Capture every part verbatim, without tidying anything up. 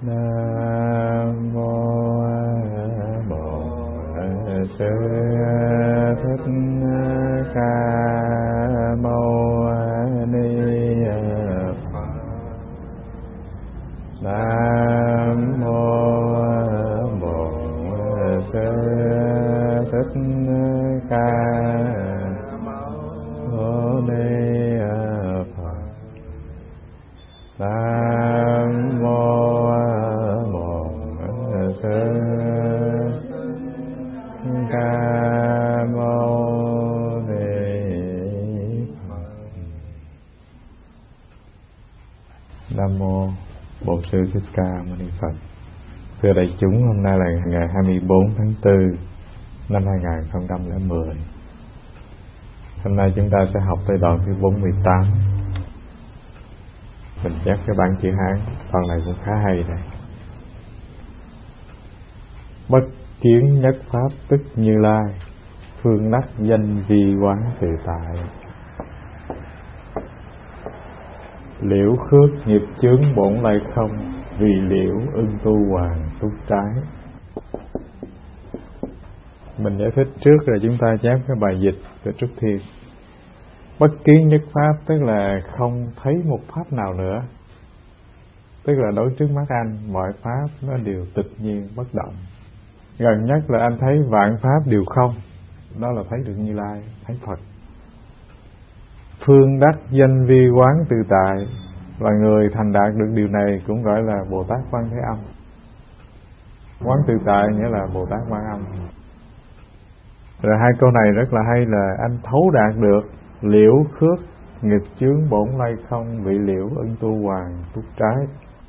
Nam mô Bổn Sư Thích Ca Mâu Ni Phật. Nam mô Bổn Sư Thích Ca Mâu Ni Phật. Nam mô Bổn Sư Ca Mâu Ni Phật. Nam mô Bổn Sư Thích Ca Mâu Ni Phật. Thưa đại chúng, hôm nay là ngày hai mươi bốn tháng tư năm hai nghìn không trăm lẻ mười. Hôm nay chúng ta sẽ học tới đoạn thứ bốn mươi tám. Mình chép cái bản chữ Hán, đoạn này cũng khá hay đây. Bất kiến nhất pháp tức Như Lai, phương đắc danh vi quán tự tại. Liễu khước nghiệp chướng bổn lai không, vì liễu ưng tu hoàng túc trái. Mình giải thích trước rồi chúng ta chép cái bài dịch của Trúc Thiên. Bất kiến nhất pháp tức là không thấy một pháp nào nữa. Tức là đối trước mắt anh, mọi pháp nó đều tịch nhiên bất động. Gần nhất là anh thấy vạn pháp đều không, đó là thấy được Như Lai, thấy Phật. Phương đắc danh vi quán tự tại, và người thành đạt được điều này cũng gọi là Bồ Tát Quan Thế Âm. Quán tự tại nghĩa là Bồ Tát Quan Âm. Rồi hai câu này rất là hay là anh thấu đạt được liễu khước nghịch chướng bổn lai không, vị liễu ưng tu hoàng túc trái.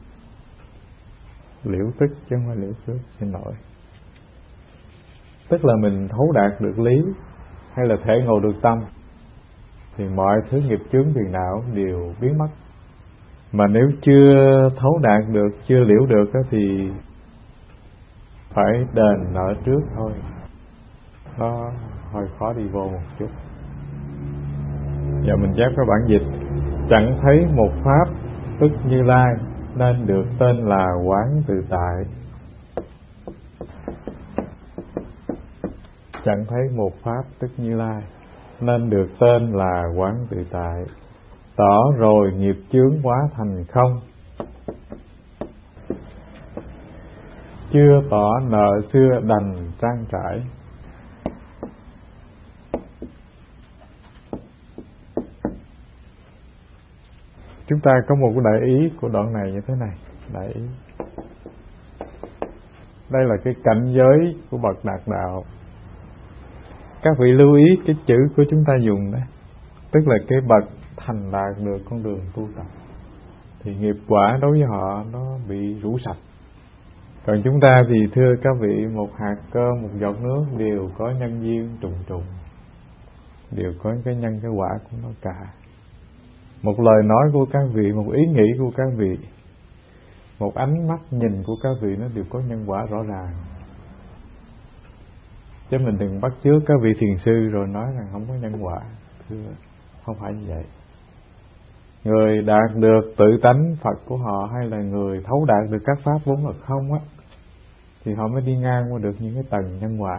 Liễu tức chứ không phải liễu khước, xin lỗi. Tức là mình thấu đạt được lý hay là thể ngộ được tâm thì mọi thứ nghiệp chướng phiền não đều biến mất. Mà nếu chưa thấu đạt được, chưa liễu được thì phải đền nợ trước thôi. Nó hơi khó đi vô một chút. Giờ mình chép cái bản dịch. Chẳng thấy một pháp tức Như Lai, nên được tên là quán tự tại. Chẳng thấy một pháp tức Như Lai, nên được tên là quán tự tại. Tỏ rồi nghiệp chướng hóa thành không, chưa tỏ nợ xưa đành trang trải. Chúng ta có một cái đại ý của đoạn này như thế này. Đại ý, đây là cái cảnh giới của bậc đạt đạo. Các vị lưu ý cái chữ của chúng ta dùng đấy, tức là cái bậc thành đạt được con đường tu tập thì nghiệp quả đối với họ nó bị rũ sạch. Còn chúng ta thì thưa các vị, một hạt cơm, một giọt nước đều có nhân duyên trùng trùng, đều có cái nhân cái quả của nó cả. Một lời nói của các vị, một ý nghĩ của các vị, một ánh mắt nhìn của các vị, nó đều có nhân quả rõ ràng. Chứ mình đừng bắt chước các vị thiền sư rồi nói rằng không có nhân quả. Thưa, không phải như vậy. Người đạt được tự tánh Phật của họ, hay là người thấu đạt được các pháp vốn là không á, thì họ mới đi ngang qua được những cái tầng nhân quả.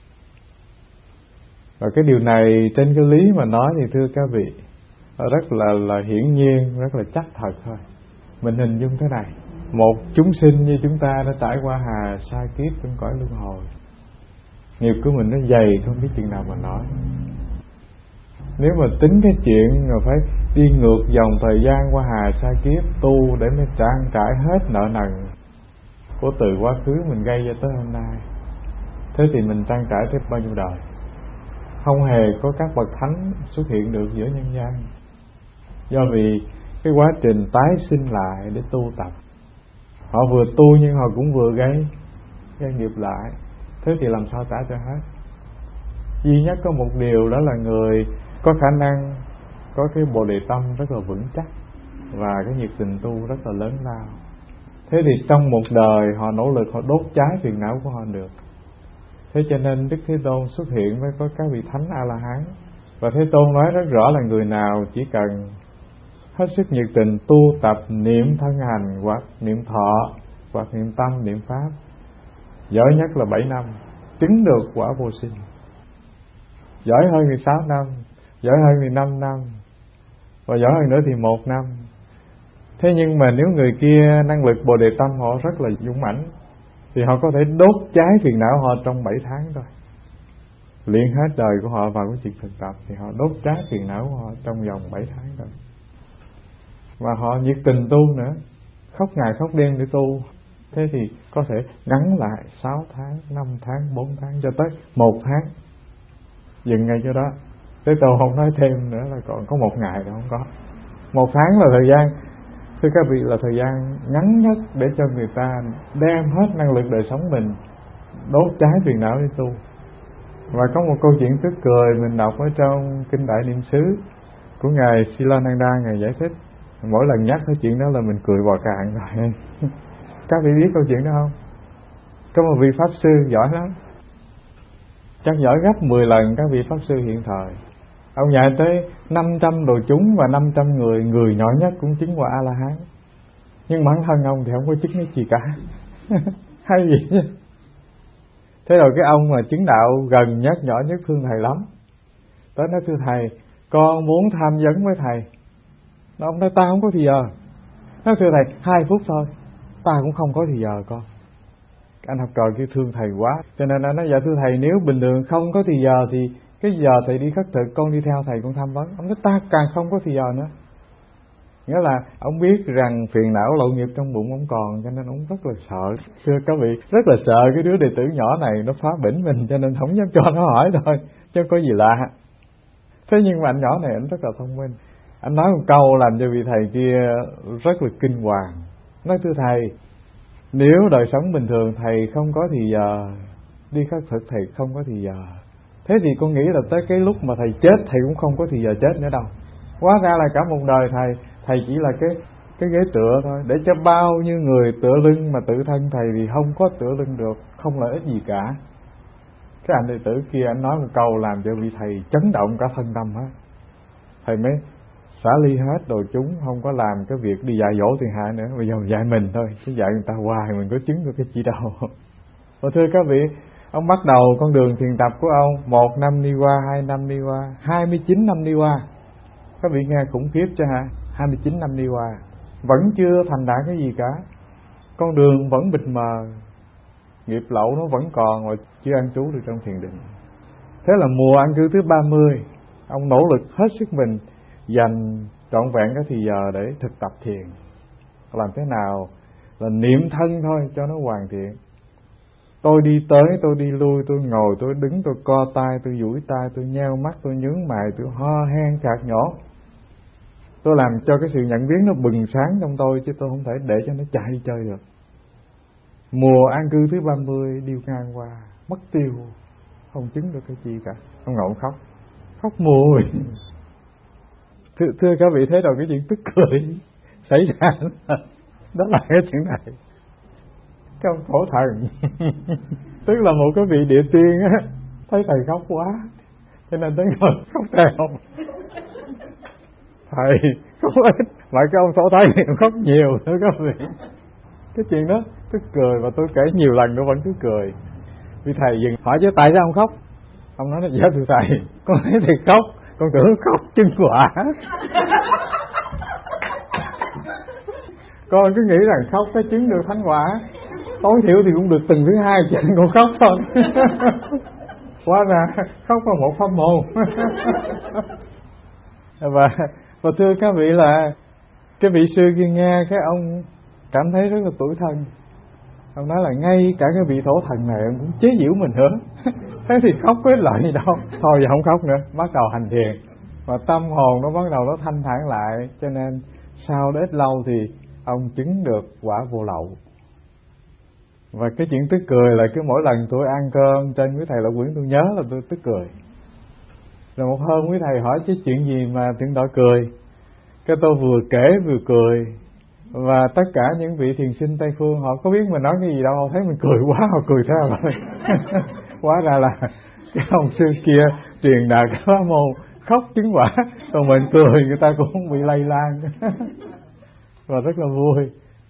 Và cái điều này trên cái lý mà nói thì thưa các vị, rất là là hiển nhiên, rất là chắc thật thôi. Mình hình dung thế này, một chúng sinh như chúng ta đã trải qua hà sa kiếp trong cõi luân hồi. Nghiệp của mình nó dày không biết chừng nào mà nói. Nếu mà tính cái chuyện rồi phải đi ngược dòng thời gian qua hà sa kiếp tu để mới trang trải hết nợ nần của từ quá khứ mình gây ra tới hôm nay, thế thì mình trang trải tới bao nhiêu đời? Không hề có các bậc thánh xuất hiện được giữa nhân gian. Do vì cái quá trình tái sinh lại để tu tập, họ vừa tu nhưng họ cũng vừa gây gây nghiệp lại. Thế thì làm sao trả cho hết? Duy nhất có một điều, đó là người có khả năng, có cái bồ đề tâm rất là vững chắc và cái nhiệt tình tu rất là lớn lao. Thế thì trong một đời họ nỗ lực, họ đốt cháy phiền não của họ được. Thế cho nên Đức Thế Tôn xuất hiện với có các vị thánh A-la-hán. Và Thế Tôn nói rất rõ là người nào chỉ cần hết sức nhiệt tình tu tập niệm thân hành hoặc niệm thọ hoặc niệm tâm niệm pháp. Giỏi nhất là bảy năm chứng được quả vô sinh. Giỏi hơn thì sáu năm, giỏi hơn thì năm năm, và giỏi hơn nữa thì một năm. Thế nhưng mà nếu người kia năng lực Bồ Đề Tâm họ rất là dũng mãnh, thì họ có thể đốt cháy phiền não họ trong bảy tháng thôi. Luyện hết đời của họ vào cái chuyện thực tập thì họ đốt cháy phiền não của họ trong vòng bảy tháng thôi. Và họ nhiệt tình tu nữa, khóc ngày khóc đêm để tu. Thế thì có thể ngắn lại sáu tháng, năm tháng, bốn tháng cho tới một tháng. Dừng ngay chỗ đó. Thế tôi không nói thêm nữa là còn có một ngày đâu, không có. Một tháng là thời gian, thưa các vị, là thời gian ngắn nhất để cho người ta đem hết năng lực đời sống mình đốt cháy phiền não để tu. Và có một câu chuyện tức cười mình đọc ở trong Kinh Đại Niệm xứ của Ngài Silananda, Ngài giải thích. Mỗi lần nhắc cái chuyện đó là mình cười bò cạn rồi. Các vị biết câu chuyện đó không? Có một vị Pháp Sư giỏi lắm, chắc giỏi gấp mười lần các vị Pháp Sư hiện thời. Ông dạy tới năm trăm đồ chúng và năm trăm người, người nhỏ nhất cũng chứng quả A-la-hán. Nhưng bản thân ông thì không có chứng cái gì cả. Hay gì chứ? Thế rồi cái ông mà chứng đạo gần nhất, nhỏ nhất thương thầy lắm. Tới nói thưa thầy, con muốn tham vấn với thầy. Ông nói ta không có thì giờ. Nói thưa thầy, hai phút thôi. Ta cũng không có thì giờ con. Anh học trò kia thương thầy quá, cho nên anh nói dạ thưa thầy, nếu bình thường không có thì giờ thì cái giờ thầy đi khất thực con đi theo thầy con tham vấn. Ông nói ta càng không có thì giờ nữa. Nghĩa là ông biết rằng phiền não lậu nghiệp trong bụng ông còn, cho nên ông rất là sợ. Thưa các vị, rất là sợ cái đứa đệ tử nhỏ này nó phá bỉnh mình, cho nên không dám cho nó hỏi thôi, chứ có gì lạ. Thế nhưng mà anh nhỏ này anh rất là thông minh. Anh nói một câu làm cho vị thầy kia rất là kinh hoàng. Nói thưa thầy, nếu đời sống bình thường thầy không có thì giờ, đi khất thực thầy không có thì giờ, thế thì con nghĩ là tới cái lúc mà thầy chết thầy cũng không có thì giờ chết nữa đâu. Hóa ra là cả một đời thầy thầy chỉ là cái cái ghế tựa thôi, để cho bao nhiêu người tựa lưng, mà tự thân thầy thì không có tựa lưng được, không lợi ích gì cả. Cái anh đệ tử kia anh nói một câu làm cho vị thầy chấn động cả thân tâm hết. Thầy mới xả ly hết đồ chúng, không có làm cái việc đi dạy dỗ tiền hạ nữa, bây giờ dạy mình thôi, chứ dạy người ta hoài mình có chứng được cái gì đâu. Và thưa các vị, ông bắt đầu con đường thiền tập của ông, một năm đi qua, hai năm đi qua, hai mươi chín năm đi qua. Các vị nghe khủng khiếp chứ hả? hai mươi chín năm đi qua vẫn chưa thành đạt cái gì cả. Con đường vẫn bịt mờ, nghiệp lậu nó vẫn còn, mà chưa an trú được trong thiền định. Thế là mùa an cư thứ ba mươi, ông nỗ lực hết sức mình, dành trọn vẹn cái thì giờ để thực tập thiền. Làm thế nào? Là niệm thân thôi cho nó hoàn thiện. Tôi đi tới, tôi đi lui, tôi ngồi, tôi đứng, tôi co tay, tôi duỗi tay, tôi nheo mắt, tôi nhướng mày, tôi ho hen khạc nhổ. Tôi làm cho cái sự nhận biết nó bừng sáng trong tôi, chứ tôi không thể để cho nó chạy đi chơi được. Mùa an cư thứ ba mươi điêu ngang qua, mất tiêu, không chứng được cái gì cả. Ông ngồi ông khóc, khóc mùi. Thưa, thưa các vị, thấy rồi cái chuyện tức cười xảy ra đó, đó là cái chuyện này. Cái ông phổ thần tức là một cái vị địa tiên á, thấy thầy khóc quá cho nên tới ngồi khóc theo. Thầy khóc ít mà cái ông phổ thầy khóc nhiều. Thưa các vị, cái chuyện đó tức cười, và tôi kể nhiều lần nữa vẫn cứ cười. Vì thầy dừng hỏi chứ tại sao ông khóc. Ông nói là dạ thưa thầy, con thấy thầy khóc, con tưởng khóc chứng quả. Con cứ nghĩ rằng khóc cái chứng được thánh quả, tối thiểu thì cũng được từng thứ hai, chứ con khóc thôi. Hóa ra khóc là một pháp môn. và, và thưa các vị là cái vị sư kia nghe cái ông cảm thấy rất là tủi thân. Ông nói là ngay cả cái vị thổ thần này ông cũng chế giễu mình nữa. Thế thì khóc có ích lợi gì đâu. Thôi giờ không khóc nữa, bắt đầu hành thiền. Và tâm hồn nó bắt đầu nó thanh thản lại. Cho nên sau đó ít lâu thì ông chứng được quả vô lậu. Và cái chuyện tức cười là cứ mỗi lần tôi ăn cơm trên quý thầy Lộc Quyển, tôi nhớ là tôi tức cười. Rồi một hôm quý thầy hỏi chứ chuyện gì mà tiếng đỏ cười. Cái tôi vừa kể vừa cười. Và tất cả những vị thiền sinh Tây Phương họ có biết mình nói cái gì đâu, họ thấy mình cười quá, họ cười theo rồi. Hóa ra là cái ông sư kia truyền đạt cái pháp môn khóc chứng quả, còn mình cười người ta cũng không bị lây lan. Và rất là vui.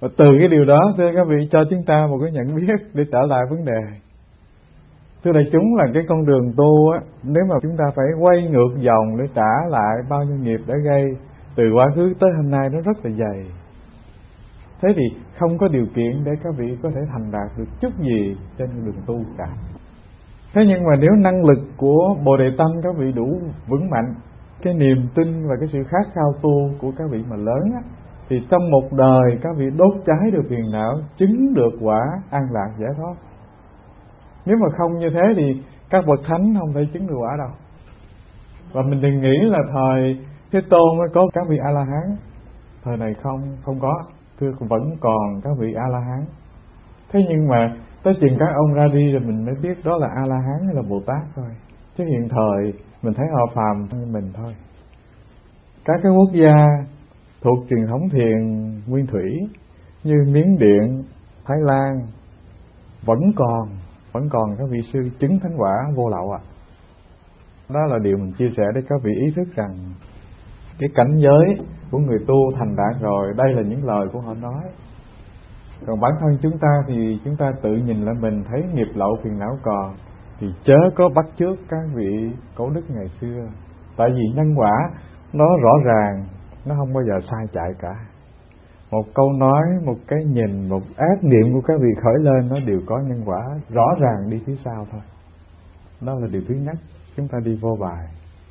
Và từ cái điều đó thưa các vị cho chúng ta một cái nhận biết để trở lại vấn đề. Thưa đại chúng, là cái con đường tu á, nếu mà chúng ta phải quay ngược dòng để trả lại bao nhiêu nghiệp đã gây từ quá khứ tới hôm nay, nó rất là dày. Thế thì không có điều kiện để các vị có thể thành đạt được chút gì trên đường tu cả. Thế nhưng mà nếu năng lực của Bồ Đề Tâm các vị đủ vững mạnh, cái niềm tin và cái sự khát khao tu của các vị mà lớn á, thì trong một đời các vị đốt cháy được phiền não, chứng được quả an lạc giải thoát. Nếu mà không như thế thì các bậc thánh không thể chứng được quả đâu. Và mình đừng nghĩ là thời Thế Tôn mới có các vị A La Hán. Thời này không không có, thưa vẫn còn các vị A La Hán. Thế nhưng mà tới chừng các ông ra đi rồi mình mới biết đó là A La Hán hay là Bồ Tát thôi. Chứ hiện thời mình thấy họ phàm như mình thôi. Các cái quốc gia thuộc truyền thống thiền nguyên thủy như Miến Điện, Thái Lan vẫn còn vẫn còn các vị sư chứng thánh quả vô lậu ạ. À. Đó là điều mình chia sẻ để các vị ý thức rằng cái cảnh giới của người tu thành đạt rồi, đây là những lời của họ nói. Còn bản thân chúng ta thì chúng ta tự nhìn lại mình thấy nghiệp lậu phiền não còn, thì chớ có bắt chước các vị cổ đức ngày xưa. Tại vì nhân quả nó rõ ràng, nó không bao giờ sai chạy cả. Một câu nói, một cái nhìn, một ác niệm của các vị khởi lên, nó đều có nhân quả rõ ràng đi phía sau thôi. Đó là điều thứ nhất, chúng ta đi vô bài.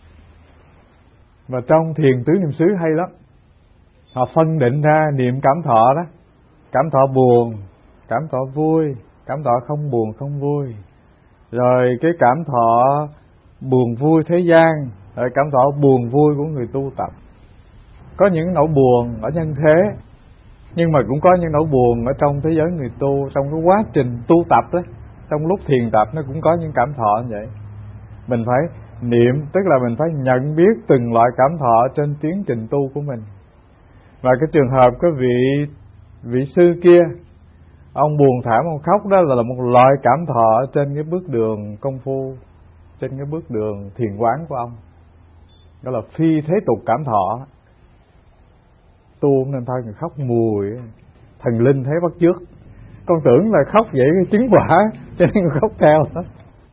Và trong thiền tứ niệm xứ hay lắm, họ phân định ra niệm cảm thọ đó, cảm thọ buồn, cảm thọ vui, cảm thọ không buồn không vui, rồi cái cảm thọ buồn vui thế gian, rồi cảm thọ buồn vui của người tu tập. Có những nỗi buồn ở nhân thế, nhưng mà cũng có những nỗi buồn ở trong thế giới người tu. Trong cái quá trình tu tập đó, trong lúc thiền tập nó cũng có những cảm thọ như vậy. Mình phải niệm, tức là mình phải nhận biết từng loại cảm thọ trên tiến trình tu của mình. Và cái trường hợp cái vị vị sư kia, ông buồn thảm, ông khóc, đó là một loại cảm thọ trên cái bước đường công phu, trên cái bước đường thiền quán của ông. Đó là phi thế tục cảm thọ. Tu nên thôi người khóc mùi, thần linh thấy bắt chước. Con tưởng là khóc vậy cái chứng quả, cho nên khóc theo đó.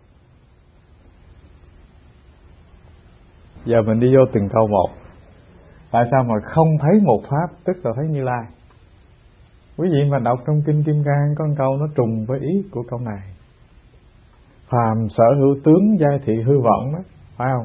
Giờ mình đi vô từng câu một. Tại sao mà không thấy một pháp, tức là thấy Như Lai? Quý vị mà đọc trong Kinh Kim Cang có một câu nó trùng với ý của câu này. Phàm sở hữu tướng giai thị hư vọng đó, phải không?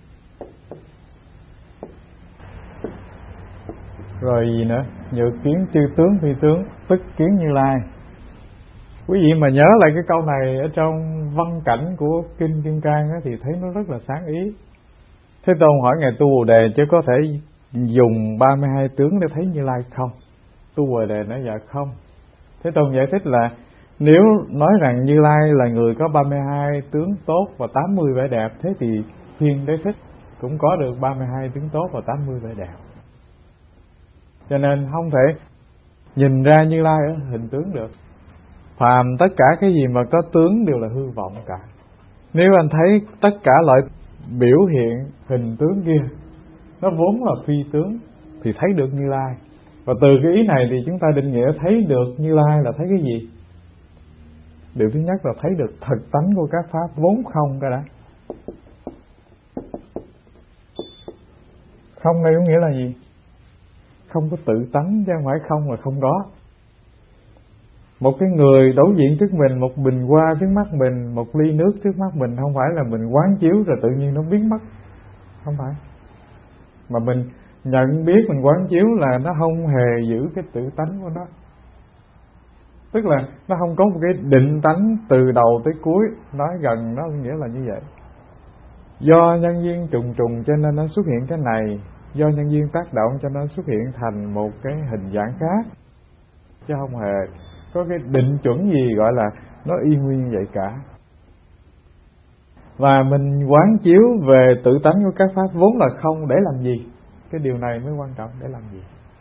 Rồi gì nữa? Nhược kiến chư tướng phi tướng, tức kiến Như Lai. Quý vị mà nhớ lại cái câu này ở trong văn cảnh của Kinh Kim Cang đó, thì thấy nó rất là sáng ý. Thế Tôn hỏi Ngài Tu Bồ Đề chứ có thể dùng ba mươi hai tướng để thấy Như Lai không? Tu Bồ Đề nói dạ không. Thế Tôn giải thích là nếu nói rằng Như Lai là người có ba mươi hai tướng tốt và tám mươi vẻ đẹp, thế thì Thiên Đế Thích cũng có được ba mươi hai tướng tốt và tám mươi vẻ đẹp. Cho nên không thể nhìn ra Như Lai ở hình tướng được. Phàm tất cả cái gì mà có tướng đều là hư vọng cả. Nếu anh thấy tất cả loại biểu hiện hình tướng kia nó vốn là phi tướng thì thấy được Như Lai. Và từ cái ý này thì chúng ta định nghĩa thấy được Như Lai là thấy cái gì? Điều thứ nhất là thấy được thực tánh của các pháp vốn không cái đã. Không đây có nghĩa là gì? Không có tự tánh chứ không phải không là không có. Một cái người đối diện trước mình, một bình hoa trước mắt mình, một ly nước trước mắt mình, không phải là mình quán chiếu rồi tự nhiên nó biến mất. Không phải. Mà mình nhận biết, mình quán chiếu là nó không hề giữ cái tự tánh của nó. Tức là nó không có một cái định tánh từ đầu tới cuối. Nói gần nó nghĩa là như vậy. Do nhân duyên trùng trùng cho nên nó xuất hiện cái này, do nhân duyên tác động cho nó xuất hiện thành một cái hình dạng khác, chứ không hề có cái định chuẩn gì gọi là nó y nguyên vậy cả. Và mình quán chiếu về tự tánh của các pháp vốn là không để làm gì? Cái điều này mới quan trọng, để làm gì?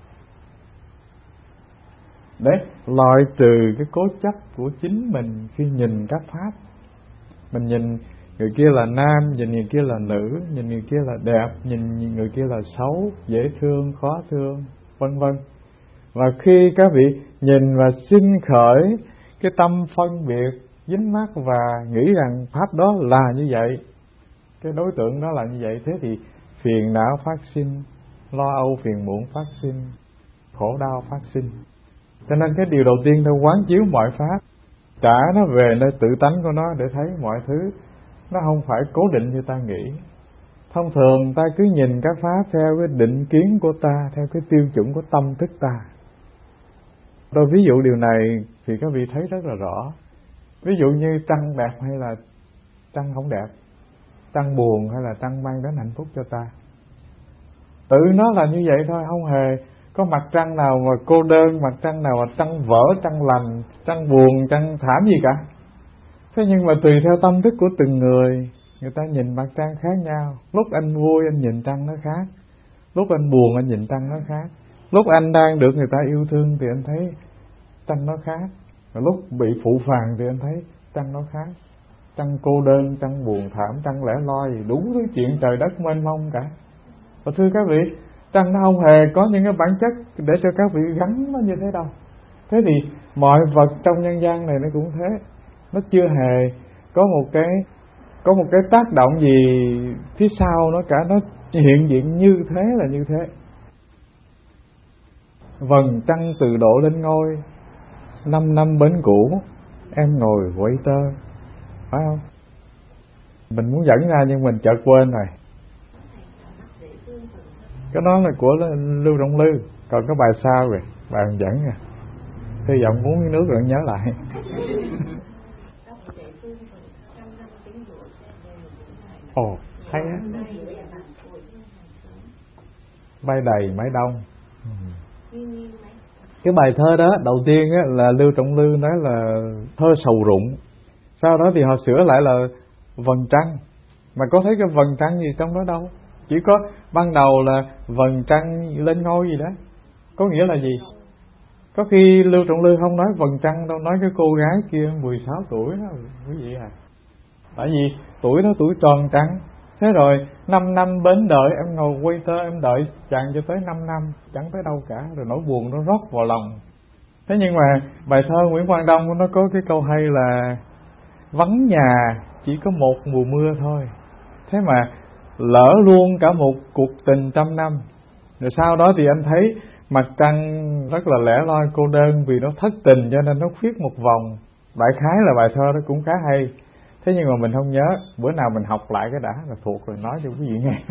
Để loại trừ cái cố chấp của chính mình khi nhìn các pháp. Mình nhìn người kia là nam, nhìn người kia là nữ, nhìn người kia là đẹp, nhìn người kia là xấu, dễ thương, khó thương, vân vân. Và khi các vị nhìn và sinh khởi cái tâm phân biệt, dính mắc và nghĩ rằng pháp đó là như vậy, cái đối tượng đó là như vậy, thế thì phiền não phát sinh, lo âu phiền muộn phát sinh, khổ đau phát sinh. Cho nên cái điều đầu tiên tôi quán chiếu mọi pháp, trả nó về nơi tự tánh của nó để thấy mọi thứ nó không phải cố định như ta nghĩ. Thông thường ta cứ nhìn các pháp theo cái định kiến của ta, theo cái tiêu chuẩn của tâm thức ta. Tôi ví dụ điều này thì các vị thấy rất là rõ. Ví dụ như trăng đẹp hay là trăng không đẹp, trăng buồn hay là trăng mang đến hạnh phúc cho ta, tự nó là như vậy thôi, không hề có mặt trăng nào mà cô đơn, mặt trăng nào mà trăng vỡ, trăng lành, trăng buồn, trăng thảm gì cả. Thế nhưng mà tùy theo tâm thức của từng người, người ta nhìn mặt trăng khác nhau. Lúc anh vui anh nhìn trăng nó khác, lúc anh buồn anh nhìn trăng nó khác, lúc anh đang được người ta yêu thương thì anh thấy trăng nó khác, và lúc bị phụ phàng thì anh thấy trăng nó khác. Trăng cô đơn, trăng buồn thảm, trăng lẻ loi gì đủ thứ chuyện trời đất mênh mông cả. Và thưa các vị, trăng nó không hề có những cái bản chất để cho các vị gắn nó như thế đâu. Thế thì mọi vật trong nhân gian này nó cũng thế, nó chưa hề có một cái có một cái tác động gì phía sau nó cả, nó hiện diện như thế là như thế. Vầng trăng từ độ lên ngôi, năm năm bến cũ, em ngồi quay tơ, phải không? Mình muốn dẫn ra nhưng mình chợt quên rồi. Cái đó là của Lưu Trọng Lư, còn cái bài sau rồi, bài mình dẫn rồi. Hy vọng muốn nước rồi nhớ lại. Ồ, hay á. Bay đầy mái đông. Cái bài thơ đó đầu tiên á, là Lưu Trọng Lư nói là thơ sầu rụng. Sau đó thì họ sửa lại là vầng trăng. Mà có thấy cái vầng trăng gì trong đó đâu. Chỉ có ban đầu là vầng trăng lên ngôi gì đó. Có nghĩa là gì? Có khi Lưu Trọng Lư không nói vầng trăng đâu, nói cái cô gái kia mười sáu tuổi đó, quý vị à. Tại vì tuổi đó tuổi tròn trăng. Thế rồi năm năm bến đợi, em ngồi quay tơ em đợi chàng cho tới năm năm, chẳng tới đâu cả, rồi nỗi buồn nó rót vào lòng. Thế nhưng mà bài thơ Nguyễn Quang Đông nó có cái câu hay là vắng nhà chỉ có một mùa mưa thôi, thế mà lỡ luôn cả một cuộc tình trăm năm. Rồi sau đó thì anh thấy mặt trăng rất là lẻ loi cô đơn vì nó thất tình cho nên nó khuyết một vòng. Đại khái là bài thơ đó cũng khá hay. Thế nhưng mà mình không nhớ, bữa nào mình học lại cái đã là thuộc rồi nói cho quý vị nghe.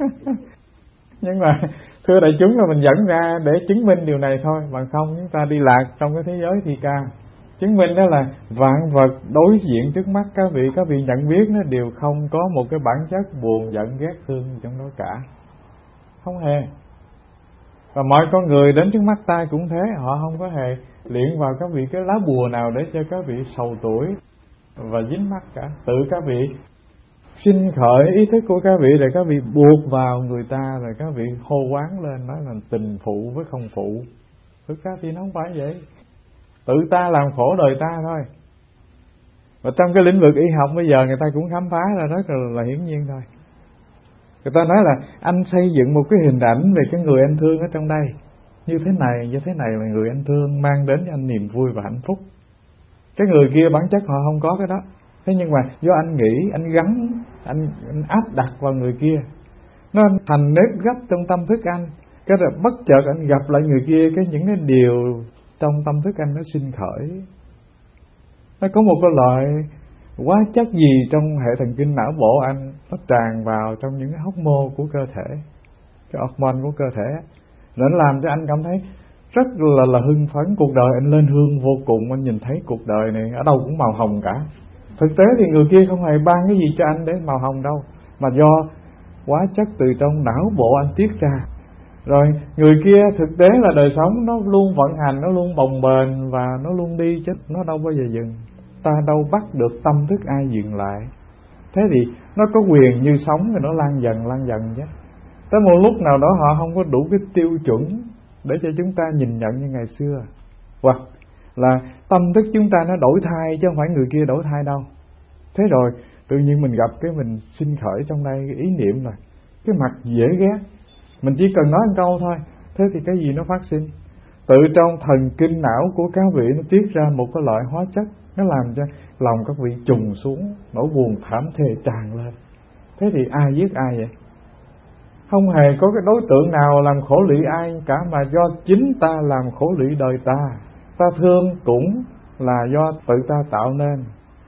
Nhưng mà thưa đại chúng là mình dẫn ra để chứng minh điều này thôi, bằng không chúng ta đi lạc trong cái thế giới thi ca. Chứng minh đó là vạn vật đối diện trước mắt các vị, các vị nhận biết nó đều không có một cái bản chất buồn, giận, ghét, thương trong đó cả. Không hề. Và mọi con người đến trước mắt ta cũng thế, họ không có hề luyện vào các vị cái lá bùa nào để cho các vị sầu tuổi và dính mắc cả. Tự các vị sinh khởi ý thức của các vị để các vị buộc vào người ta, rồi các vị hô quán lên nói là tình phụ với không phụ. Thực ra thì nó không phải vậy, tự ta làm khổ đời ta thôi. Và trong cái lĩnh vực y học bây giờ người ta cũng khám phá ra rất là, là hiển nhiên thôi. Người ta nói là anh xây dựng một cái hình ảnh về cái người anh thương ở trong đây, như thế này, như thế này là người anh thương mang đến cho anh niềm vui và hạnh phúc. Cái người kia bản chất họ không có cái đó. Thế nhưng mà do anh nghĩ, anh gắn, anh, anh áp đặt vào người kia, nó thành nếp gấp trong tâm thức anh. Cái rồi bất chợt anh gặp lại người kia, cái những cái điều trong tâm thức anh nó sinh khởi. Nó có một cái loại hóa chất gì trong hệ thần kinh não bộ anh, nó tràn vào trong những cái hóc môn của cơ thể, cái hormone của cơ thể, nó làm cho anh cảm thấy rất là là hưng phấn. Cuộc đời anh lên hương vô cùng, anh nhìn thấy cuộc đời này ở đâu cũng màu hồng cả. Thực tế thì người kia không hề ban cái gì cho anh để màu hồng đâu, mà do hóa chất từ trong não bộ anh tiết ra. Rồi người kia thực tế là đời sống nó luôn vận hành, nó luôn bồng bềnh và nó luôn đi chứ nó đâu bao giờ dừng. Ta đâu bắt được tâm thức ai dừng lại. Thế thì nó có quyền như sống rồi nó lan dần lan dần chứ. Tới một lúc nào đó họ không có đủ cái tiêu chuẩn để cho chúng ta nhìn nhận như ngày xưa, hoặc là tâm thức chúng ta nó đổi thay chứ không phải người kia đổi thay đâu. Thế rồi tự nhiên mình gặp cái mình sinh khởi trong đây cái ý niệm là cái mặt dễ ghét, mình chỉ cần nói một câu thôi, thế thì cái gì nó phát sinh. Tự trong thần kinh não của các vị nó tiết ra một cái loại hóa chất, nó làm cho lòng các vị trùng xuống, nỗi buồn thảm thề tràn lên. Thế thì ai giết ai vậy? Không hề có cái đối tượng nào làm khổ lụy ai cả, mà do chính ta làm khổ lụy đời ta. Ta thương cũng là do tự ta tạo nên.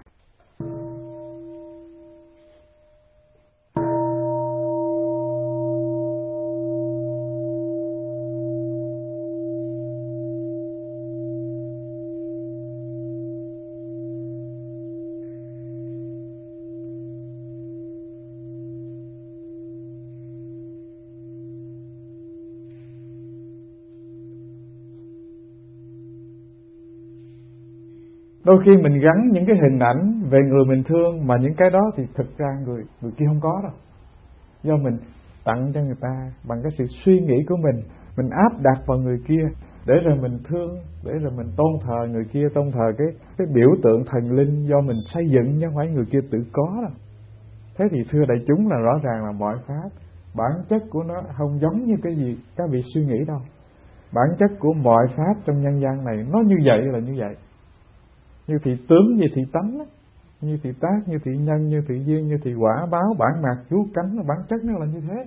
Đôi khi mình gắn những cái hình ảnh về người mình thương, mà những cái đó thì thực ra người người kia không có đâu. Do mình tặng cho người ta bằng cái sự suy nghĩ của mình, mình áp đặt vào người kia, để rồi mình thương, để rồi mình tôn thờ người kia, tôn thờ cái cái biểu tượng thần linh do mình xây dựng, chứ không phải người kia tự có đâu. Thế thì thưa đại chúng là rõ ràng là mọi pháp, bản chất của nó không giống như cái gì các vị suy nghĩ đâu. Bản chất của mọi pháp trong nhân gian này nó như vậy là như vậy. Như thị tướng, như thị tánh, như thị tác, như thị nhân, như thị duyên, như thị quả báo, bản mạc chú cánh, bản chất nó là như thế.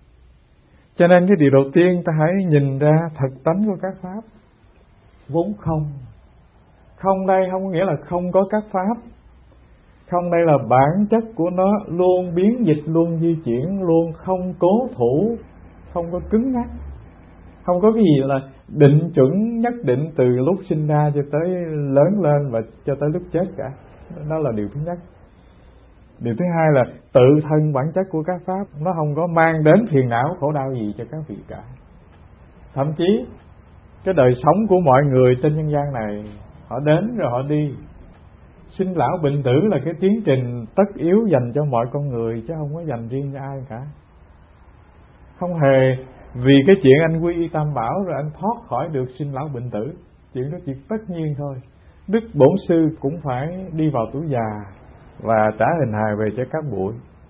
Cho nên cái điều đầu tiên ta hãy nhìn ra thật tánh của các pháp vốn không. Không đây không có nghĩa là không có các pháp. Không đây là bản chất của nó luôn biến dịch, luôn di chuyển, luôn không cố thủ, không có cứng nhắc. Không có cái gì là định chuẩn nhất định từ lúc sinh ra cho tới lớn lên và cho tới lúc chết cả. Đó là điều thứ nhất. Điều thứ hai là tự thân bản chất của các pháp nó không có mang đến phiền não khổ đau gì cho các vị cả. Thậm chí cái đời sống của mọi người trên nhân gian này, họ đến rồi họ đi. Sinh lão bệnh tử là cái tiến trình tất yếu dành cho mọi con người, chứ không có dành riêng cho ai cả. Không hề vì cái chuyện anh quy y tam bảo rồi anh thoát khỏi được sinh lão bệnh tử. Chuyện đó chuyện tất nhiên thôi. Đức Bổn Sư cũng phải đi vào tuổi già và trả hình hài về cho các bụi.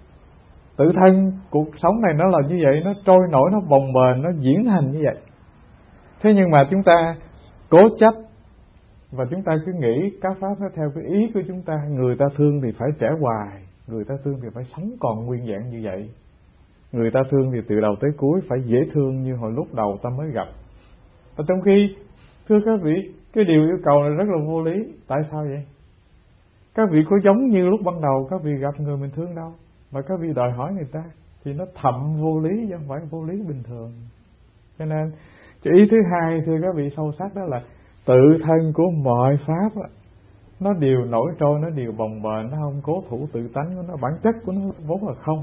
Tự thân cuộc sống này nó là như vậy, nó trôi nổi, nó bồng bềnh, nó diễn hành như vậy. Thế nhưng mà chúng ta cố chấp và chúng ta cứ nghĩ các pháp nó theo cái ý của chúng ta. Người ta thương thì phải trẻ hoài, người ta thương thì phải sống còn nguyên vẹn như vậy. Người ta thương thì từ đầu tới cuối phải dễ thương như hồi lúc đầu ta mới gặp. Và trong khi, thưa các vị, cái điều yêu cầu này rất là vô lý. Tại sao vậy? Các vị có giống như lúc ban đầu các vị gặp người mình thương đâu, mà các vị đòi hỏi người ta, thì nó thậm vô lý chứ không phải vô lý bình thường. Cho nên cái ý thứ hai, thưa các vị, sâu sắc đó là tự thân của mọi pháp đó, nó đều nổi trôi, nó đều bồng bềnh, nó không cố thủ tự tánh của nó, bản chất của nó vốn là không.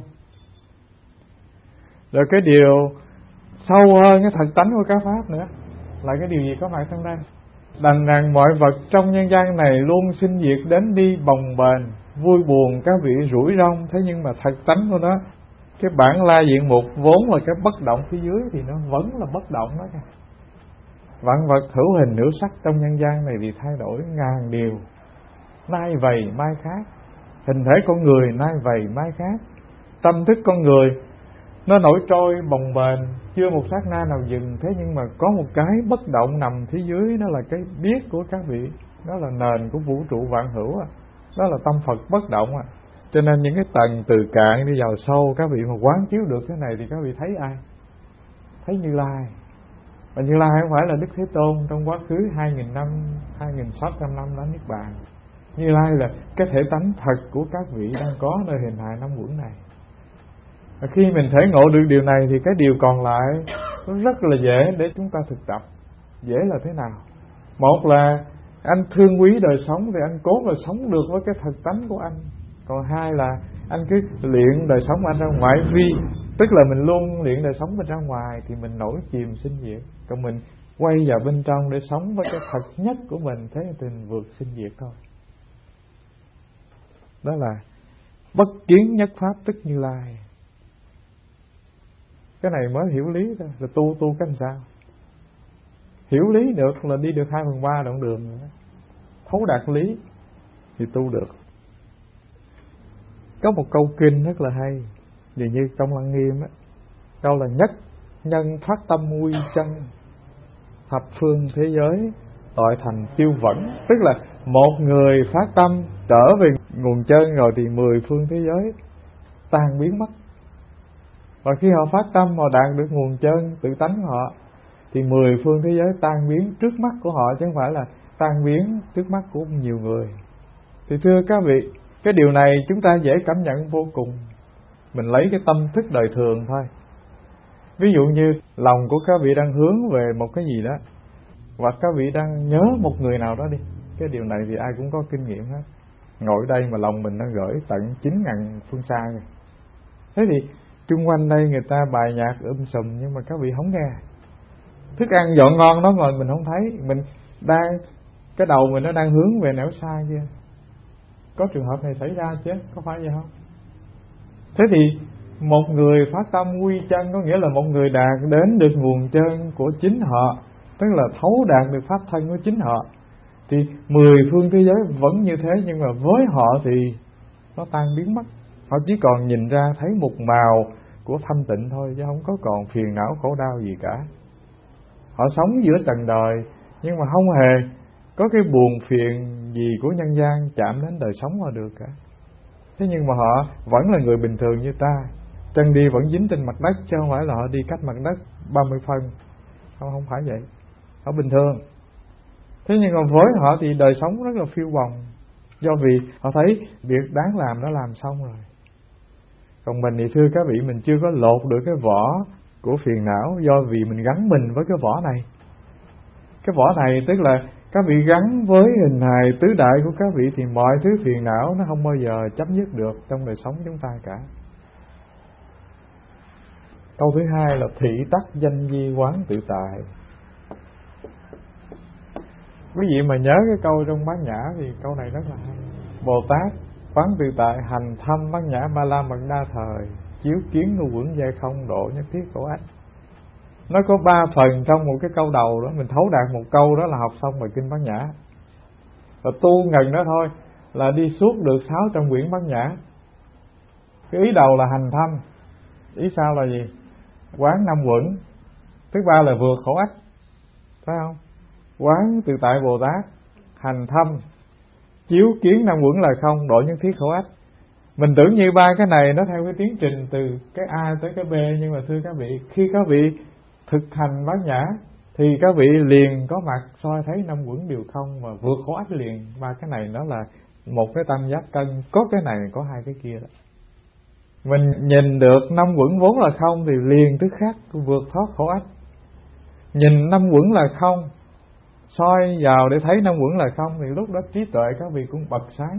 Rồi cái điều sâu hơn cái thật tánh của các pháp nữa là cái điều gì có mặt trong đây? Đành rằng mọi vật trong nhân gian này luôn sinh diệt đến đi bồng bềnh, vui buồn các vị rủi ron. Thế nhưng mà thật tánh của nó, cái bản la diện mục vốn là cái bất động phía dưới thì nó vẫn là bất động đó kìa. Vạn vật hữu hình hữu sắc trong nhân gian này thì thay đổi ngàn điều, nay vầy mai khác. Hình thể con người nay vầy mai khác. Tâm thức con người nó nổi trôi bồng bềnh, chưa một sát na nào dừng. Thế nhưng mà có một cái bất động nằm phía dưới, đó là cái biết của các vị, đó là nền của vũ trụ vạn hữu, đó là tâm Phật bất động. Cho nên những cái tầng từ cạn đi vào sâu, các vị mà quán chiếu được cái này thì các vị thấy ai? Thấy Như Lai. Và Như Lai không phải là Đức Thế Tôn trong quá khứ hai nghìn năm, hai nghìn sáu trăm năm đến Niết Bàn. Như Lai là cái thể tánh thật của các vị đang có nơi hình hài năm uẩn này. Và khi mình thể ngộ được điều này thì cái điều còn lại nó rất là dễ để chúng ta thực tập. Dễ là thế nào? Một là anh thương quý đời sống thì anh cố là sống được với cái thật tánh của anh. Còn hai là anh cứ luyện đời sống anh ra ngoại vi, tức là mình luôn luyện đời sống bên ra ngoài thì mình nổi chìm sinh diệt. Còn mình quay vào bên trong để sống với cái thật nhất của mình, thế thì mình vượt sinh diệt thôi. Đó là bất kiến nhất pháp tức Như Lai. Cái này mới hiểu lý thôi, là tu tu cách sao? Hiểu lý được là đi được hai phần ba đoạn đường rồi đó. Thấu đạt lý thì tu được. Có một câu kinh rất là hay, dường như trong Lăng Nghiêm á, câu là nhất nhân phát tâm quy chân, thập phương thế giới tội thành tiêu vẫn. Tức là một người phát tâm trở về nguồn chân rồi thì mười phương thế giới tan biến mất. Và khi họ phát tâm họ đạt được nguồn chân tự tánh của họ thì mười phương thế giới tan biến trước mắt của họ, chứ không phải là tan biến trước mắt của nhiều người. Thì thưa các vị, cái điều này chúng ta dễ cảm nhận vô cùng. Mình lấy cái tâm thức đời thường thôi. Ví dụ như lòng của các vị đang hướng về một cái gì đó, hoặc các vị đang nhớ một người nào đó đi. Cái điều này thì ai cũng có kinh nghiệm hết. Ngồi đây mà lòng mình đang gửi tận chín ngàn phương xa rồi. Thế thì chung quanh đây người ta bài nhạc um sùm nhưng mà các vị không nghe. Thức ăn dọn ngon đó mà mình không thấy. Mình đang, cái đầu mình nó đang hướng về nẻo xa kia. Có trường hợp này xảy ra chứ, có phải vậy không? Thế thì một người phát tâm quy chân có nghĩa là một người đạt đến được nguồn chân của chính họ, tức là thấu đạt được pháp thân của chính họ. Thì mười phương thế giới vẫn như thế, nhưng mà với họ thì nó tan biến mất. Họ chỉ còn nhìn ra thấy một màu của thanh tịnh thôi, chứ không có còn phiền não khổ đau gì cả. Họ sống giữa trần đời nhưng mà không hề có cái buồn phiền gì của nhân gian chạm đến đời sống họ được cả. Thế nhưng mà họ vẫn là người bình thường như ta, chân đi vẫn dính trên mặt đất, chứ không phải là họ đi cách mặt đất ba mươi phân. Không, không phải vậy. Họ bình thường. Thế nhưng mà với họ thì đời sống rất là phiêu bồng, do vì họ thấy việc đáng làm đã làm xong rồi. Còn mình thì thưa các vị, mình chưa có lột được cái vỏ của phiền não, do vì mình gắn mình với cái vỏ này. Cái vỏ này tức là các vị gắn với hình hài tứ đại của các vị thì mọi thứ phiền não nó không bao giờ chấm dứt được trong đời sống chúng ta cả. Câu thứ hai là thị tắc danh di quán tự tại. Quý vị mà nhớ cái câu trong Bát Nhã thì câu này rất là hay. Bồ Tát quán tự tại hành thâm Bát Nhã ba la mật đa thời, chiếu kiến ngu quẩn giai không độ nhất thiết khổ ách. Nó có ba phần trong một cái câu đầu đó, mình thấu đạt một câu đó là học xong bài kinh Bát Nhã. Và tu ngần đó thôi là đi suốt được sáu trăm quyển Bát Nhã. Cái ý đầu là hành thâm, ý sau là gì? Quán năm quẩn. Thứ ba là vượt khổ ách, phải không? Quán tự tại Bồ Tát, hành thâm, chiếu kiến năm quẩn là không, độ nhất thiết khổ ách. Mình tưởng như ba cái này nó theo cái tiến trình từ cái A tới cái B, nhưng mà thưa các vị, khi các vị thực hành Bát Nhã thì các vị liền có mặt soi thấy năm quẩn đều không mà vượt khổ ách liền. Ba cái này nó là một cái tam giác cân, có cái này có hai cái kia đó. Mình nhìn được năm quẩn vốn là không thì liền tức khắc vượt thoát khổ ách. Nhìn năm quẩn là không, soi vào để thấy năm quẩn là không thì lúc đó trí tuệ các vị cũng bật sáng.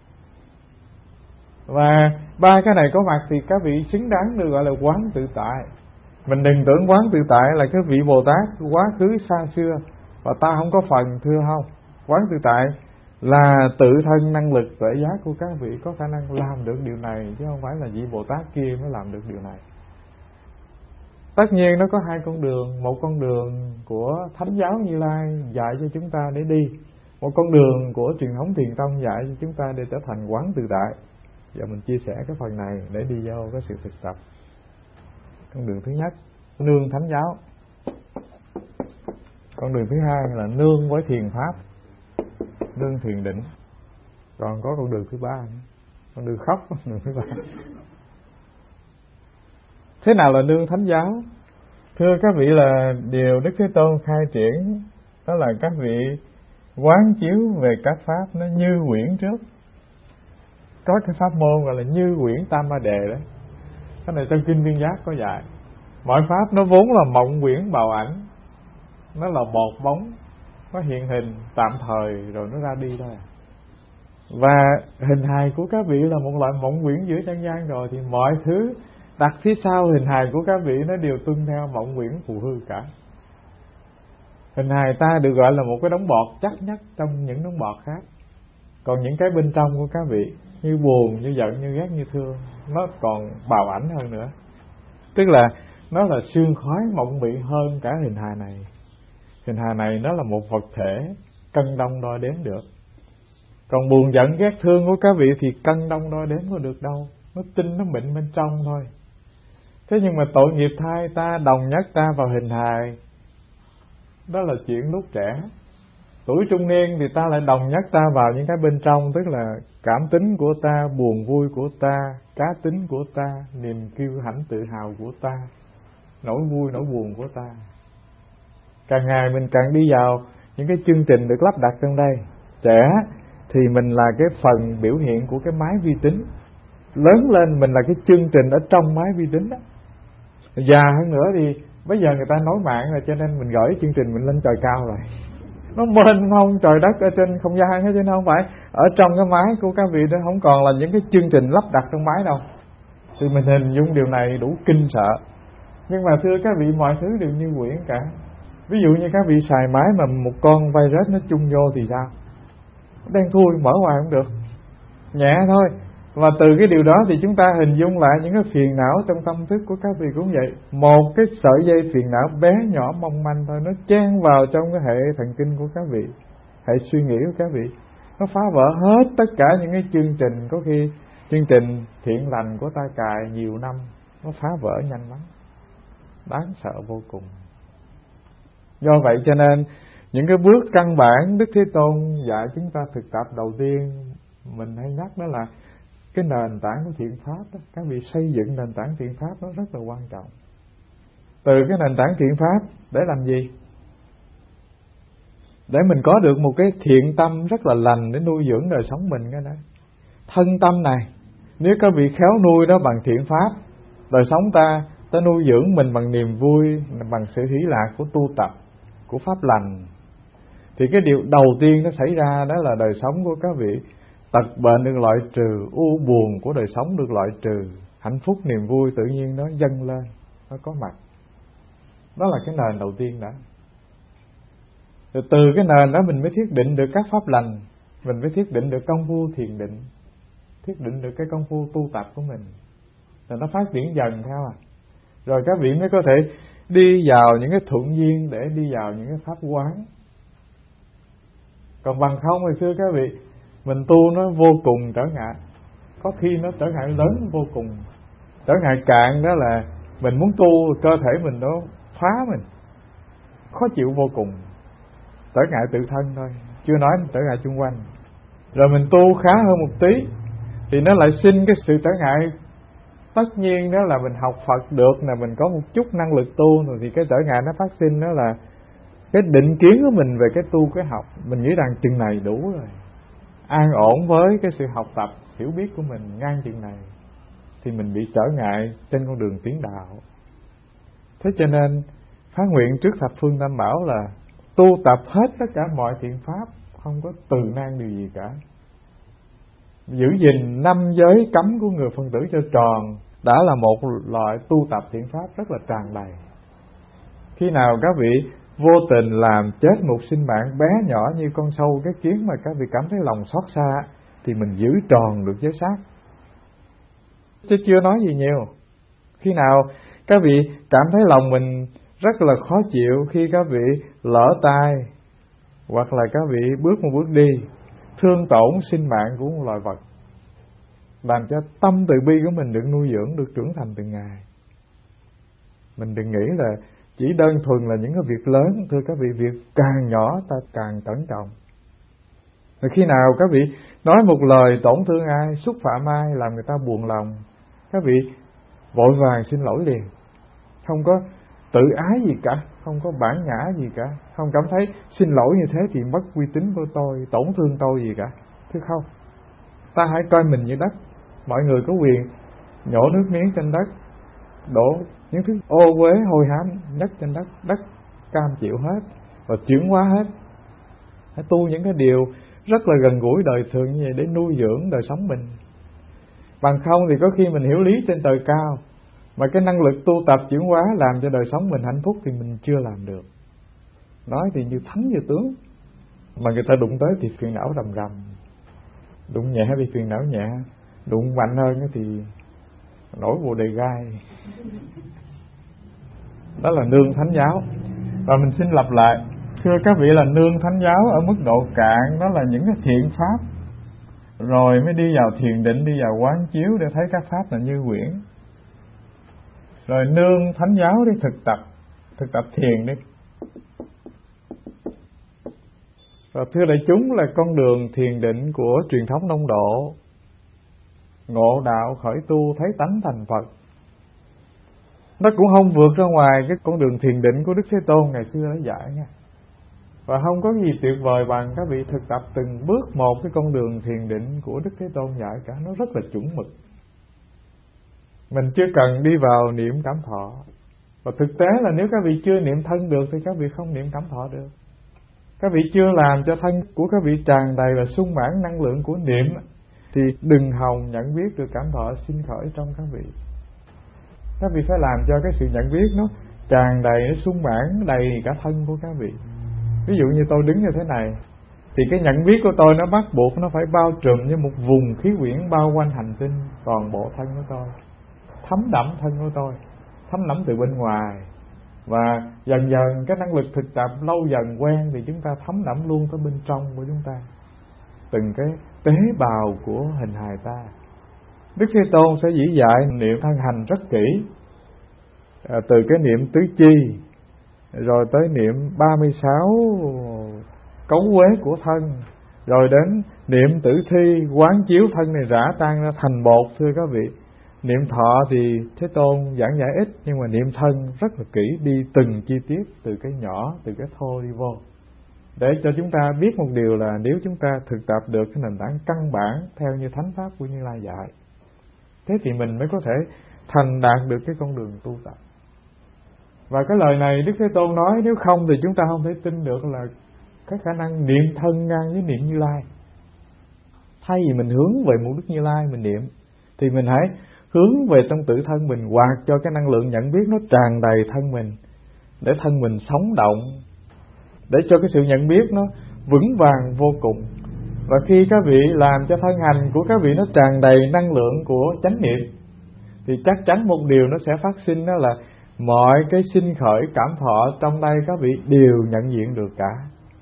Và ba cái này có mặt thì các vị xứng đáng được gọi là quán tự tại. Mình đừng tưởng quán tự tại là cái vị Bồ Tát quá khứ xa xưa và ta không có phần, thưa không. Quán tự tại là tự thân năng lực tuệ giác của các vị có khả năng làm được điều này, chứ không phải là vị Bồ Tát kia mới làm được điều này. Tất nhiên nó có hai con đường, một con đường của Thánh giáo Như Lai dạy cho chúng ta để đi, một con đường của truyền thống Thiền Tông dạy cho chúng ta để trở thành quán tự tại. Giờ mình chia sẻ cái phần này để đi vô cái sự thực tập. Con đường thứ nhất, nương Thánh giáo. Con đường thứ hai là nương với thiền pháp, nương thiền định. Còn có con đường thứ ba, con đường khóc, con đường thứ ba. Thế nào là nương Thánh giáo? Thưa các vị, là điều Đức Thế Tôn khai triển đó là các vị quán chiếu về các pháp nó như quyển trước. Có cái pháp môn gọi là như quyển Tam Ma Đề đó. Cái này trong kinh Viên Giác có dạy. Mọi pháp nó vốn là mộng quyển bào ảnh, nó là bọt bóng, nó hiện hình tạm thời rồi nó ra đi thôi. Và hình hài của các vị là một loại mộng quyển giữa chân gian rồi, thì mọi thứ đặt phía sau hình hài của các vị nó đều tuân theo mộng quyển phù hư cả. Hình hài ta được gọi là một cái đống bọt chắc nhất trong những đống bọt khác. Còn những cái bên trong của các vị như buồn, như giận, như ghét, như thương, nó còn bào ảnh hơn nữa. Tức là nó là sương khói mộng mị hơn cả hình hài này. Hình hài này nó là một vật thể cân đong đo đếm được. Còn buồn giận ghét thương của các vị thì cân đong đo đếm có được đâu. Nó tinh nó mịn bên trong thôi. Thế nhưng mà tội nghiệp thay ta đồng nhất ta vào hình hài, đó là chuyện lúc trẻ. Tuổi trung niên thì ta lại đồng nhất ta vào những cái bên trong, tức là cảm tính của ta, buồn vui của ta, cá tính của ta, niềm kiêu hãnh tự hào của ta, nỗi vui nỗi buồn của ta. Càng ngày mình càng đi vào những cái chương trình được lắp đặt trong đây. Trẻ thì mình là cái phần biểu hiện của cái máy vi tính, lớn lên mình là cái chương trình ở trong máy vi tính đó. Già hơn nữa thì bây giờ người ta nói mạng rồi, cho nên mình gửi chương trình mình lên trời cao rồi. Nó mênh mông trời đất ở trên không gian hết, chứ nó không phải ở trong cái máy của các vị đó, không còn là những cái chương trình lắp đặt trong máy đâu. Thì mình hình dung điều này đủ kinh sợ. Nhưng mà thưa các vị, mọi thứ đều như quyển cả. Ví dụ như các vị xài máy mà một con virus nó chung vô thì sao? Đen thui mở hoài không được, nhẹ thôi. Và từ cái điều đó thì chúng ta hình dung lại những cái phiền não trong tâm thức của các vị cũng vậy. Một cái sợi dây phiền não bé nhỏ mong manh thôi, nó chen vào trong cái hệ thần kinh của các vị, hệ suy nghĩ của các vị, nó phá vỡ hết tất cả những cái chương trình. Có khi chương trình thiện lành của ta cài nhiều năm, nó phá vỡ nhanh lắm, đáng sợ vô cùng. Do vậy cho nên những cái bước căn bản Đức Thế Tôn dạy chúng ta thực tập đầu tiên, mình hay nhắc đó là cái nền tảng của thiện pháp đó. Các vị xây dựng nền tảng thiện pháp nó rất là quan trọng. Từ cái nền tảng thiện pháp để làm gì? Để mình có được một cái thiện tâm rất là lành để nuôi dưỡng đời sống mình cái đấy. Thân tâm này, nếu các vị khéo nuôi đó bằng thiện pháp, đời sống ta, ta nuôi dưỡng mình bằng niềm vui, bằng sự hỷ lạc của tu tập, của pháp lành, thì cái điều đầu tiên nó xảy ra đó là đời sống của các vị tật bệnh được loại trừ, u buồn của đời sống được loại trừ, hạnh phúc niềm vui tự nhiên nó dâng lên, nó có mặt. Đó là cái nền đầu tiên đã. Từ, từ cái nền đó mình mới thiết định được các pháp lành, mình mới thiết định được công phu thiền định, thiết định được cái công phu tu tập của mình, rồi nó phát triển dần theo à. Rồi các vị mới có thể đi vào những cái thuận duyên để đi vào những cái pháp quán. Còn bằng không thì thưa các vị, mình tu nó vô cùng trở ngại. Có khi nó trở ngại lớn vô cùng. Trở ngại cạn đó là mình muốn tu, cơ thể mình nó phá mình, khó chịu vô cùng. Trở ngại tự thân thôi, chưa nói trở ngại xung quanh. Rồi mình tu khá hơn một tí thì nó lại sinh cái sự trở ngại. Tất nhiên đó là mình học Phật được, là mình có một chút năng lực tu rồi, thì cái trở ngại nó phát sinh đó là cái định kiến của mình về cái tu cái học. Mình nghĩ rằng chừng này đủ rồi, an ổn với cái sự học tập hiểu biết của mình ngang chừng này, thì mình bị trở ngại trên con đường tiến đạo. Thế cho nên phát nguyện trước thập phương Tam Bảo là tu tập hết tất cả mọi thiện pháp, không có từ nan điều gì cả. Giữ gìn năm giới cấm của người phân tử cho tròn đã là một loại tu tập thiện pháp rất là tràn đầy. Khi nào các vị vô tình làm chết một sinh mạng bé nhỏ như con sâu cái kiến mà các vị cảm thấy lòng xót xa, thì mình giữ tròn được giới sát, chứ chưa nói gì nhiều. Khi nào các vị cảm thấy lòng mình rất là khó chịu khi các vị lỡ tay, hoặc là các vị bước một bước đi thương tổn sinh mạng của một loài vật, làm cho tâm từ bi của mình được nuôi dưỡng, được trưởng thành từng ngày. Mình đừng nghĩ là chỉ đơn thuần là những cái việc lớn. Thưa các vị, việc càng nhỏ ta càng cẩn trọng. Rồi khi nào các vị nói một lời tổn thương ai, xúc phạm ai, làm người ta buồn lòng, các vị vội vàng xin lỗi liền, không có tự ái gì cả, không có bản ngã gì cả, không cảm thấy xin lỗi như thế thì mất uy tín của tôi, tổn thương tôi gì cả. Thứ không, ta hãy coi mình như đất. Mọi người có quyền nhổ nước miếng trên đất, đổ những thứ ô uế hôi hám nhất trên đất, đất cam chịu hết và chuyển hóa hết. Hãy tu những cái điều rất là gần gũi đời thường như vậy để nuôi dưỡng đời sống mình. Bằng không thì có khi mình hiểu lý trên trời cao, mà cái năng lực tu tập chuyển hóa làm cho đời sống mình hạnh phúc thì mình chưa làm được. Nói thì như thánh như tướng, mà người ta đụng tới thì phiền não rầm rầm. Đụng nhẹ thì phiền não nhẹ, đụng mạnh hơn thì nổi bồ đề gai. Đó là nương thánh giáo. Và mình xin lặp lại, thưa các vị, là nương thánh giáo ở mức độ cạn đó là những cái thiện pháp, rồi mới đi vào thiền định, đi vào quán chiếu để thấy các pháp là như quyển. Rồi nương thánh giáo đi thực tập, thực tập thiền đi. Và thưa đại chúng, là con đường thiền định của truyền thống Đông Độ, ngộ đạo khởi tu thấy tánh thành Phật. Nó cũng không vượt ra ngoài cái con đường thiền định của Đức Thế Tôn ngày xưa đã dạy nha. Và không có gì tuyệt vời bằng các vị thực tập từng bước một cái con đường thiền định của Đức Thế Tôn dạy cả. Nó rất là chuẩn mực. Mình chưa cần đi vào niệm cảm thọ. Và thực tế là nếu các vị chưa niệm thân được thì các vị không niệm cảm thọ được. Các vị chưa làm cho thân của các vị tràn đầy và sung mãn năng lượng của niệm thì đừng hòng nhận biết được cảm thọ sinh khởi trong các vị. Các vị phải làm cho cái sự nhận biết nó tràn đầy, nó sung mãn đầy cả thân của các vị. Ví dụ như tôi đứng như thế này thì cái nhận biết của tôi nó bắt buộc nó phải bao trùm như một vùng khí quyển bao quanh hành tinh toàn bộ thân của tôi, thấm đẫm thân của tôi, thấm đẫm từ bên ngoài. Và dần dần cái năng lực thực tập lâu dần quen thì chúng ta thấm đẫm luôn tới bên trong của chúng ta, từng cái tế bào của hình hài ta. Đức Thế Tôn sẽ chỉ dạy niệm thân hành rất kỹ, à, từ cái niệm tứ chi rồi tới niệm ba mươi sáu cấu uế của thân, rồi đến niệm tử thi quán chiếu thân này rã tan ra thành bột. Thưa các vị, niệm thọ thì Thế Tôn giảng giải ít, nhưng mà niệm thân rất là kỹ, đi từng chi tiết, từ cái nhỏ, từ cái thô đi vô, để cho chúng ta biết một điều là nếu chúng ta thực tập được cái nền tảng căn bản theo như thánh pháp của Như Lai dạy, thế thì mình mới có thể thành đạt được cái con đường tu tập. Và cái lời này Đức Thế Tôn nói, nếu không thì chúng ta không thể tin được là cái khả năng niệm thân ngang với niệm Như Lai. Thay vì mình hướng về mục đích Như Lai mình niệm, thì mình hãy hướng về trong tự thân mình, hoặc cho cái năng lượng nhận biết nó tràn đầy thân mình, để thân mình sống động, để cho cái sự nhận biết nó vững vàng vô cùng. Và khi các vị làm cho thân hành của các vị nó tràn đầy năng lượng của chánh niệm, thì chắc chắn một điều nó sẽ phát sinh, đó là mọi cái sinh khởi cảm thọ trong đây các vị đều nhận diện được cả.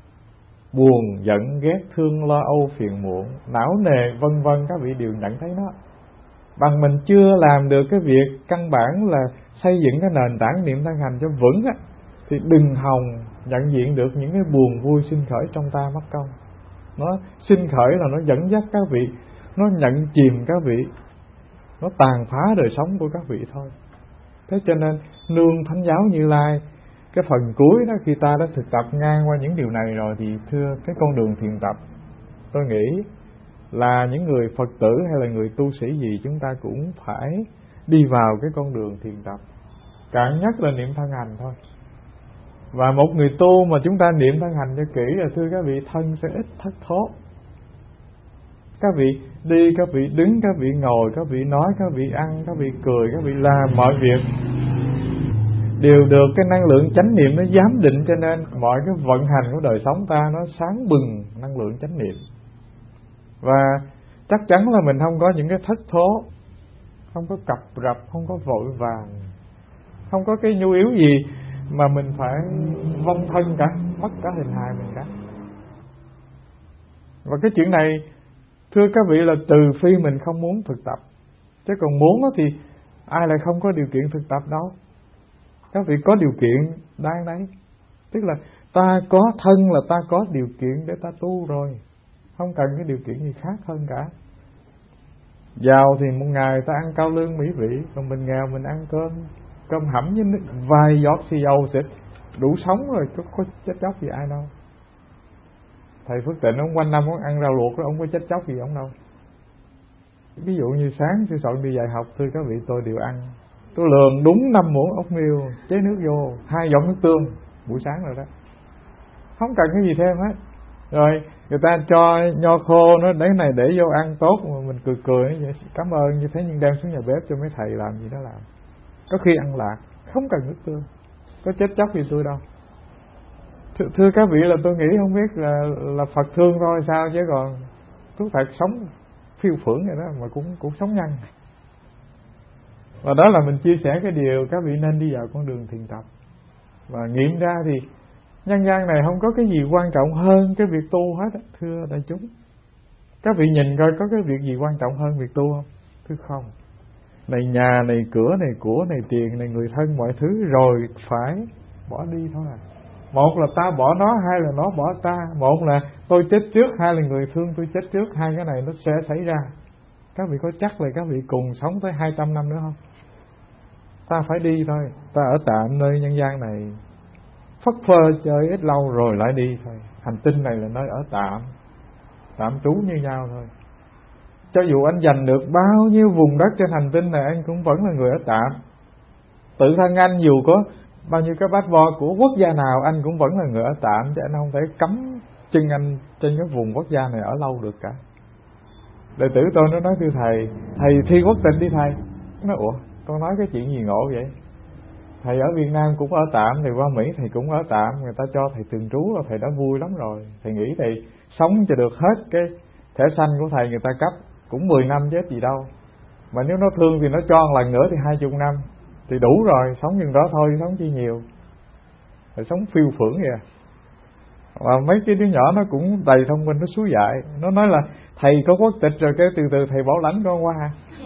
Buồn, giận, ghét, thương, lo âu, phiền muộn, não nề, vân vân, các vị đều nhận thấy nó. Bằng mình chưa làm được cái việc căn bản là xây dựng cái nền tảng niệm thân hành cho vững á, thì đừng hòng nhận diện được những cái buồn vui sinh khởi trong ta mất công. Nó sinh khởi là nó dẫn dắt các vị, nó nhận chìm các vị, nó tàn phá đời sống của các vị thôi. Thế cho nên nương Thánh giáo Như Lai, cái phần cuối đó, khi ta đã thực tập ngang qua những điều này rồi, thì thưa cái con đường thiền tập, tôi nghĩ là những người Phật tử hay là người tu sĩ gì, chúng ta cũng phải đi vào cái con đường thiền tập. Cạn nhất là niệm thân hành thôi. Và một người tu mà chúng ta niệm thân hành cho kỹ là thưa các vị, thân sẽ ít thất thố. Các vị đi, các vị đứng, các vị ngồi, các vị nói, các vị ăn, các vị cười, các vị làm mọi việc đều được cái năng lượng chánh niệm nó giám định, cho nên mọi cái vận hành của đời sống ta nó sáng bừng năng lượng chánh niệm. Và chắc chắn là mình không có những cái thất thố, không có cập rập, không có vội vàng, không có cái nhu yếu gì mà mình phải vong thân cả, mất cả hình hài mình cả. Và cái chuyện này thưa các vị là trừ phi mình không muốn thực tập, chứ còn muốn thì ai lại không có điều kiện thực tập đâu. Các vị có điều kiện đang đấy, tức là ta có thân là ta có điều kiện để ta tu rồi, không cần cái điều kiện gì khác hơn cả. Giàu thì một ngày ta ăn cao lương mỹ vị, còn mình nghèo mình ăn cơm cơm hẩm với vài giọt xì dầu xịt đủ sống rồi, có, có chết chóc gì ai đâu. Thầy Phước Tịnh ông quanh năm ông ăn rau luộc đó, ông có chết chóc gì ông đâu. Ví dụ như sáng sư soạn đi dạy học, thưa các vị, tôi đều ăn, tôi lường đúng năm muỗng ốc miêu chế nước vô, hai giọt nước tương buổi sáng rồi đó, không cần cái gì thêm hết. Rồi người ta cho nho khô nó đấy này để vô ăn tốt, mà mình cười cười cảm ơn như thế, nhưng đem xuống nhà bếp cho mấy thầy làm gì đó làm. Có khi ăn lạc, không cần nước tương, có chết chóc gì tôi đâu. Thưa, thưa các vị, là tôi nghĩ không biết là là Phật thương thôi sao, chứ còn thú thật sống phiêu phưởng rồi đó mà cũng cũng sống nhanh. Và đó là mình chia sẻ cái điều các vị nên đi vào con đường thiền tập. Và nghiệm ra thì nhân gian này không có cái gì quan trọng hơn cái việc tu hết, thưa đại chúng. Các vị nhìn coi có cái việc gì quan trọng hơn việc tu không? Thưa không. Này nhà, này cửa, này của, này tiền, này người thân, mọi thứ rồi phải bỏ đi thôi à. Một là ta bỏ nó, hai là nó bỏ ta. Một là tôi chết trước, hai là người thương tôi chết trước. Hai cái này nó sẽ xảy ra. Các vị có chắc là các vị cùng sống tới hai trăm năm nữa không? Ta phải đi thôi. Ta ở tạm nơi nhân gian này phất phơ chơi ít lâu rồi lại đi thôi. Hành tinh này là nơi ở tạm, tạm trú như nhau thôi. Cho dù anh giành được bao nhiêu vùng đất trên hành tinh này, anh cũng vẫn là người ở tạm. Tự thân anh dù có bao nhiêu cái bát vo của quốc gia nào, anh cũng vẫn là người ở tạm, chứ anh không thể cấm chân anh trên cái vùng quốc gia này ở lâu được cả. Đệ tử tôi nó nói: thưa thầy, thầy thi quốc tịch đi thầy. Nó nói: ủa, con nói cái chuyện gì ngộ vậy? Thầy ở Việt Nam cũng ở tạm, thì qua Mỹ thầy cũng ở tạm, người ta cho thầy thường trú là thầy đã vui lắm rồi. Thầy nghĩ thầy sống cho được hết cái thẻ xanh của thầy người ta cấp cũng mười năm chứ gì đâu. Mà nếu nó thương thì nó cho một lần nữa thì hai chục năm thì đủ rồi, sống chừng đó thôi, sống chi nhiều. Thầy sống phiêu phưởng kìa. Và mấy cái đứa nhỏ nó cũng đầy thông minh, nó xúi dại. Nó nói là thầy có quốc tịch rồi, cái từ từ thầy bảo lãnh con qua.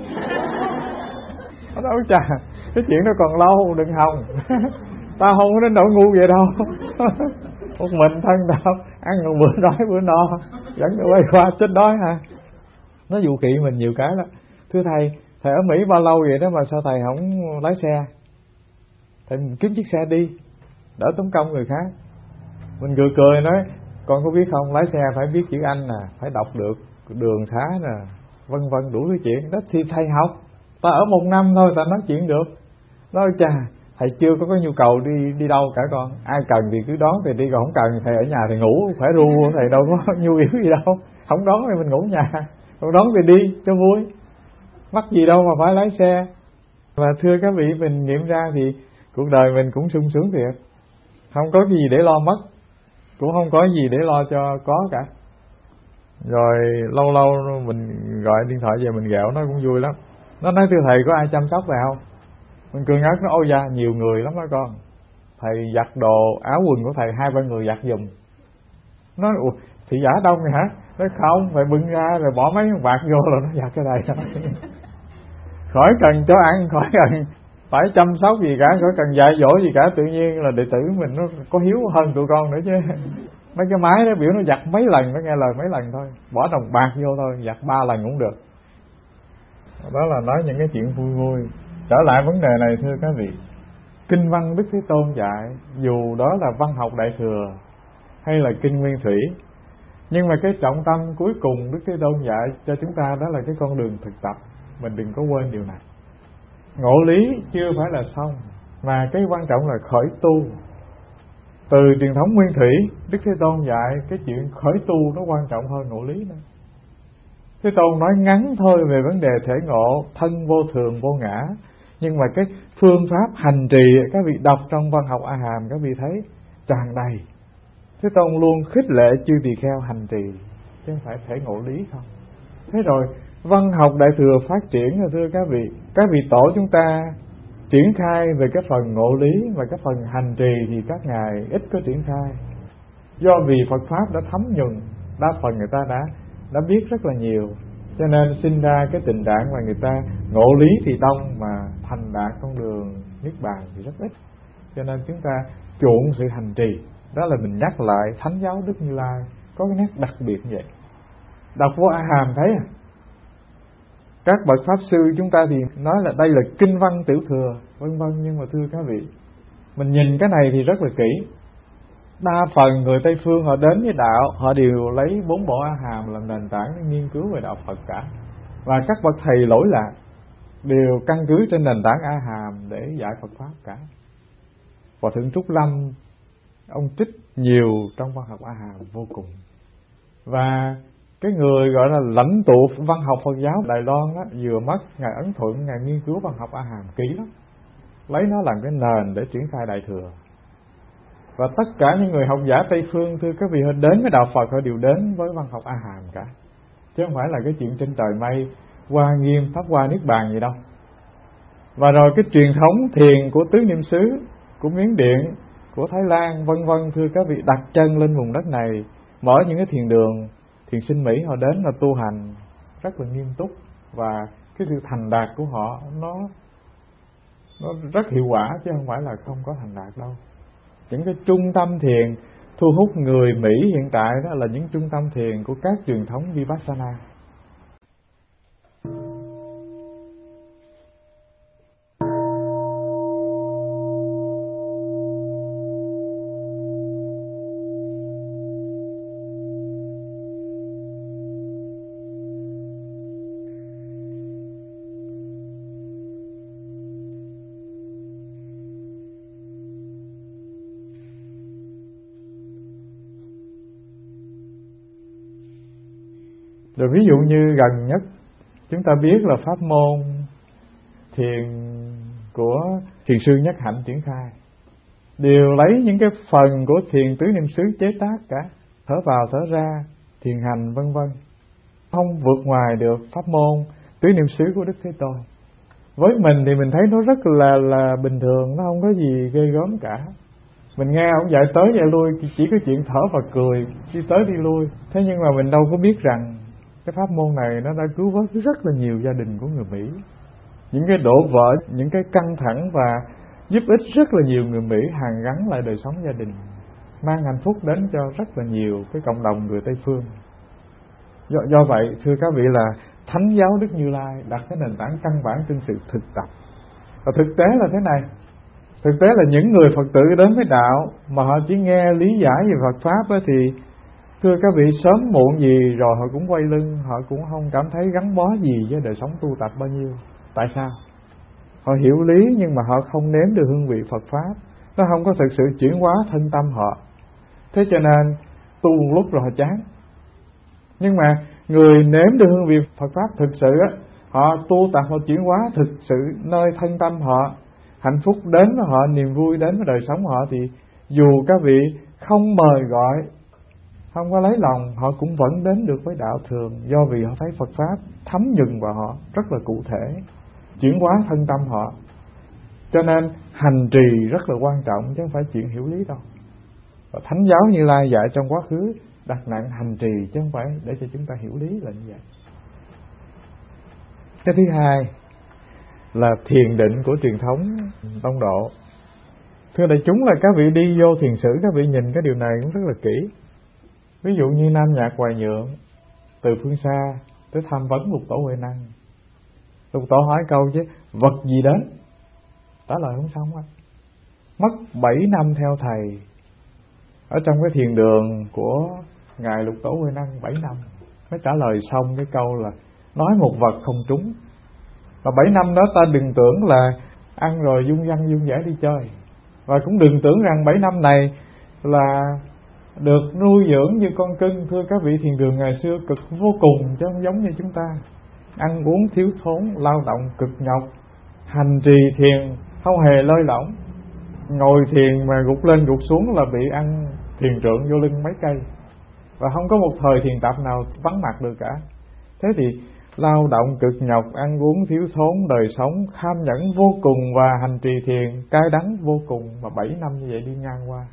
Nó nói: chà, cái chuyện đó còn lâu, đừng hòng. Ta không có đến nỗi ngu vậy đâu. Một mình thân đạo, ăn một bữa đói bữa no, dẫn nó quay qua chết đói hả? Nó dụ khị mình nhiều cái đó. Thưa thầy, thầy ở Mỹ bao lâu vậy đó mà sao thầy không lái xe? Thầy kiếm chiếc xe đi, đỡ tốn công người khác. Mình cười cười nói: con có biết không, lái xe phải biết chữ Anh nè, phải đọc được đường xá nè, vân vân đủ thứ chuyện đó. Thì thầy học, ta ở một năm thôi ta nói chuyện được. Nói: chà, thầy chưa có cái nhu cầu đi đi đâu cả con, ai cần thì cứ đón thì đi, còn không cần thầy ở nhà thì ngủ, khỏe ru, thầy đâu có nhu yếu gì đâu. Không đón thì mình ngủ nhà, không đón thì đi cho vui, mắc gì đâu mà phải lái xe. Và thưa các vị, mình nghiệm ra thì cuộc đời mình cũng sung sướng thiệt, không có gì để lo mất, cũng không có gì để lo cho có cả. Rồi lâu lâu mình gọi điện thoại về mình ghẹo nó cũng vui lắm. Nó nói: thưa thầy, có ai chăm sóc thầy không? Mình cười ngất, nó: ôi da, nhiều người lắm đó con. Thầy giặt đồ áo quần của thầy hai ba người giặt giùm. Nó: ủa, thị giả đông vậy hả? Nó: không, phải bưng ra rồi bỏ mấy bạc vô rồi nó giặt cái này. Khỏi cần cho ăn, khỏi cần phải chăm sóc gì cả, khỏi cần dạy dỗ gì cả. Tự nhiên là đệ tử mình nó có hiếu hơn tụi con nữa chứ. Mấy cái máy đó biểu nó giặt mấy lần, nó nghe lời mấy lần thôi, bỏ đồng bạc vô thôi, giặt ba lần cũng được. Đó là nói những cái chuyện vui vui. Trở lại vấn đề này thưa các vị, kinh văn Đức Thế Tôn dạy, dù đó là văn học Đại Thừa hay là kinh Nguyên Thủy, nhưng mà cái trọng tâm cuối cùng Đức Thế Tôn dạy cho chúng ta đó là cái con đường thực tập. Mình đừng có quên điều này. Ngộ lý chưa phải là xong, mà cái quan trọng là khởi tu. Từ truyền thống Nguyên Thủy, Đức Thế Tôn dạy cái chuyện khởi tu nó quan trọng hơn ngộ lý nữa. Thế Tôn nói ngắn thôi về vấn đề thể ngộ, thân vô thường vô ngã, nhưng mà cái phương pháp hành trì các vị đọc trong văn học A Hàm các vị thấy tràn đầy. Thế Tôn luôn khích lệ chư tỳ kheo hành trì, chứ không phải thể ngộ lý không. Thế rồi văn học Đại Thừa phát triển rồi thưa các vị, các vị tổ chúng ta triển khai về cái phần ngộ lý, và cái phần hành trì thì các ngài ít có triển khai. Do vì Phật Pháp đã thấm nhuần, đa phần người ta đã đã biết rất là nhiều, cho nên sinh ra cái tình trạng mà người ta ngộ lý thì đông mà thành đạt con đường niết bàn thì rất ít. Cho nên chúng ta chuộng sự hành trì. Đó là mình nhắc lại Thánh giáo Đức Như Lai có cái nét đặc biệt như vậy. Đọc vô A Hàm thấy à, các bậc pháp sư chúng ta thì nói là đây là kinh văn tiểu thừa vân vân, nhưng mà thưa các vị, mình nhìn cái này thì rất là kỹ. Đa phần người Tây phương họ đến với đạo, họ đều lấy bốn bộ A Hàm làm nền tảng để nghiên cứu về đạo Phật cả. Và các bậc thầy lỗi lạc đều căn cứ trên nền tảng A Hàm để dạy Phật Pháp cả. Hòa thượng Trúc Lâm ông trích nhiều trong văn học A Hàm vô cùng. Và cái người gọi là lãnh tụ văn học Phật giáo Đài Loan đó, vừa mất ngài Ấn Thuận, ngài nghiên cứu văn học A Hàm kỹ lắm, lấy nó làm cái nền để triển khai Đại Thừa. Và tất cả những người học giả Tây phương thưa các vị, họ đến với đạo Phật họ đều đến với văn học A Hàm cả, chứ không phải là cái chuyện trên trời mây Hoa Nghiêm Pháp Hoa Niết Bàn gì đâu. Và rồi cái truyền thống thiền của Tứ Niệm xứ, của Miến Điện, của Thái Lan vân vân thưa các vị, đặt chân lên vùng đất này, mở những cái thiền đường. Thiền sinh Mỹ họ đến là tu hành rất là nghiêm túc, và cái sự thành đạt của họ nó nó rất hiệu quả, chứ không phải là không có thành đạt đâu. Những cái trung tâm thiền thu hút người Mỹ hiện tại đó là những trung tâm thiền của các truyền thống Vipassana. Rồi ví dụ như gần nhất chúng ta biết là pháp môn thiền của thiền sư Nhất Hạnh triển khai đều lấy những cái phần của thiền tứ niệm xứ chế tác cả, thở vào thở ra, thiền hành vân vân, không vượt ngoài được pháp môn tứ niệm xứ của Đức Thế Tôn. Với mình thì mình thấy nó rất là là bình thường, nó không có gì ghê gớm cả. Mình nghe ông dạy tới dạy lui, chỉ có chuyện thở và cười, đi tới đi lui. Thế nhưng mà mình đâu có biết rằng cái pháp môn này nó đã cứu vớt rất là nhiều gia đình của người Mỹ. Những cái đổ vỡ, những cái căng thẳng và giúp ích rất là nhiều người Mỹ hàn gắn lại đời sống gia đình, mang hạnh phúc đến cho rất là nhiều cái cộng đồng người Tây Phương. Do, do vậy thưa các vị là Thánh giáo Đức Như Lai đặt cái nền tảng căn bản trên sự thực tập. Và thực tế là thế này, thực tế là những người Phật tử đến với đạo mà họ chỉ nghe lý giải về Phật Pháp ấy, thì thưa các vị sớm muộn gì rồi họ cũng quay lưng, họ cũng không cảm thấy gắn bó gì với đời sống tu tập bao nhiêu. Tại sao? Họ hiểu lý nhưng mà họ không nếm được hương vị Phật Pháp, nó không có thực sự chuyển hóa thân tâm họ. Thế cho nên tu một lúc rồi họ chán. Nhưng mà người nếm được hương vị Phật Pháp thực sự á, họ tu tập, họ chuyển hóa thực sự nơi thân tâm họ, hạnh phúc đến với họ, niềm vui đến với đời sống họ, thì dù các vị không mời gọi, không có lấy lòng, họ cũng vẫn đến được với đạo thường, do vì họ thấy Phật Pháp thấm nhuần vào họ rất là cụ thể, chuyển hóa thân tâm họ. Cho nên hành trì rất là quan trọng chứ không phải chuyện hiểu lý đâu. Và Thánh giáo Như Lai dạy trong quá khứ đặt nặng hành trì chứ không phải để cho chúng ta hiểu lý là như vậy. Cái thứ hai là thiền định của truyền thống Tông Độ. Thưa đại chúng là các vị đi vô thiền sử, các vị nhìn cái điều này cũng rất là kỹ. Ví dụ như Nam Nhạc Hoài Nhượng từ phương xa tới tham vấn Lục Tổ Huệ Năng. Lục Tổ hỏi câu chứ vật gì đến? Trả lời không xong á. Mất bảy năm theo thầy ở trong cái thiền đường của Ngài Lục Tổ Huệ Năng, bảy năm mới trả lời xong cái câu là nói một vật không trúng. Và bảy năm đó ta đừng tưởng là ăn rồi dung dăng dung dẻ đi chơi, và cũng đừng tưởng rằng bảy năm này là được nuôi dưỡng như con cưng. Thưa các vị, thiền đường ngày xưa cực vô cùng chứ không giống như chúng ta. Ăn uống thiếu thốn, lao động cực nhọc, hành trì thiền không hề lơi lỏng. Ngồi thiền mà gục lên gục xuống là bị ăn thiền trượng vô lưng mấy cây, và không có một thời thiền tập nào vắng mặt được cả. Thế thì lao động cực nhọc, ăn uống thiếu thốn, đời sống kham nhẫn vô cùng, và hành trì thiền cay đắng vô cùng, mà bảy năm như vậy đi ngang qua.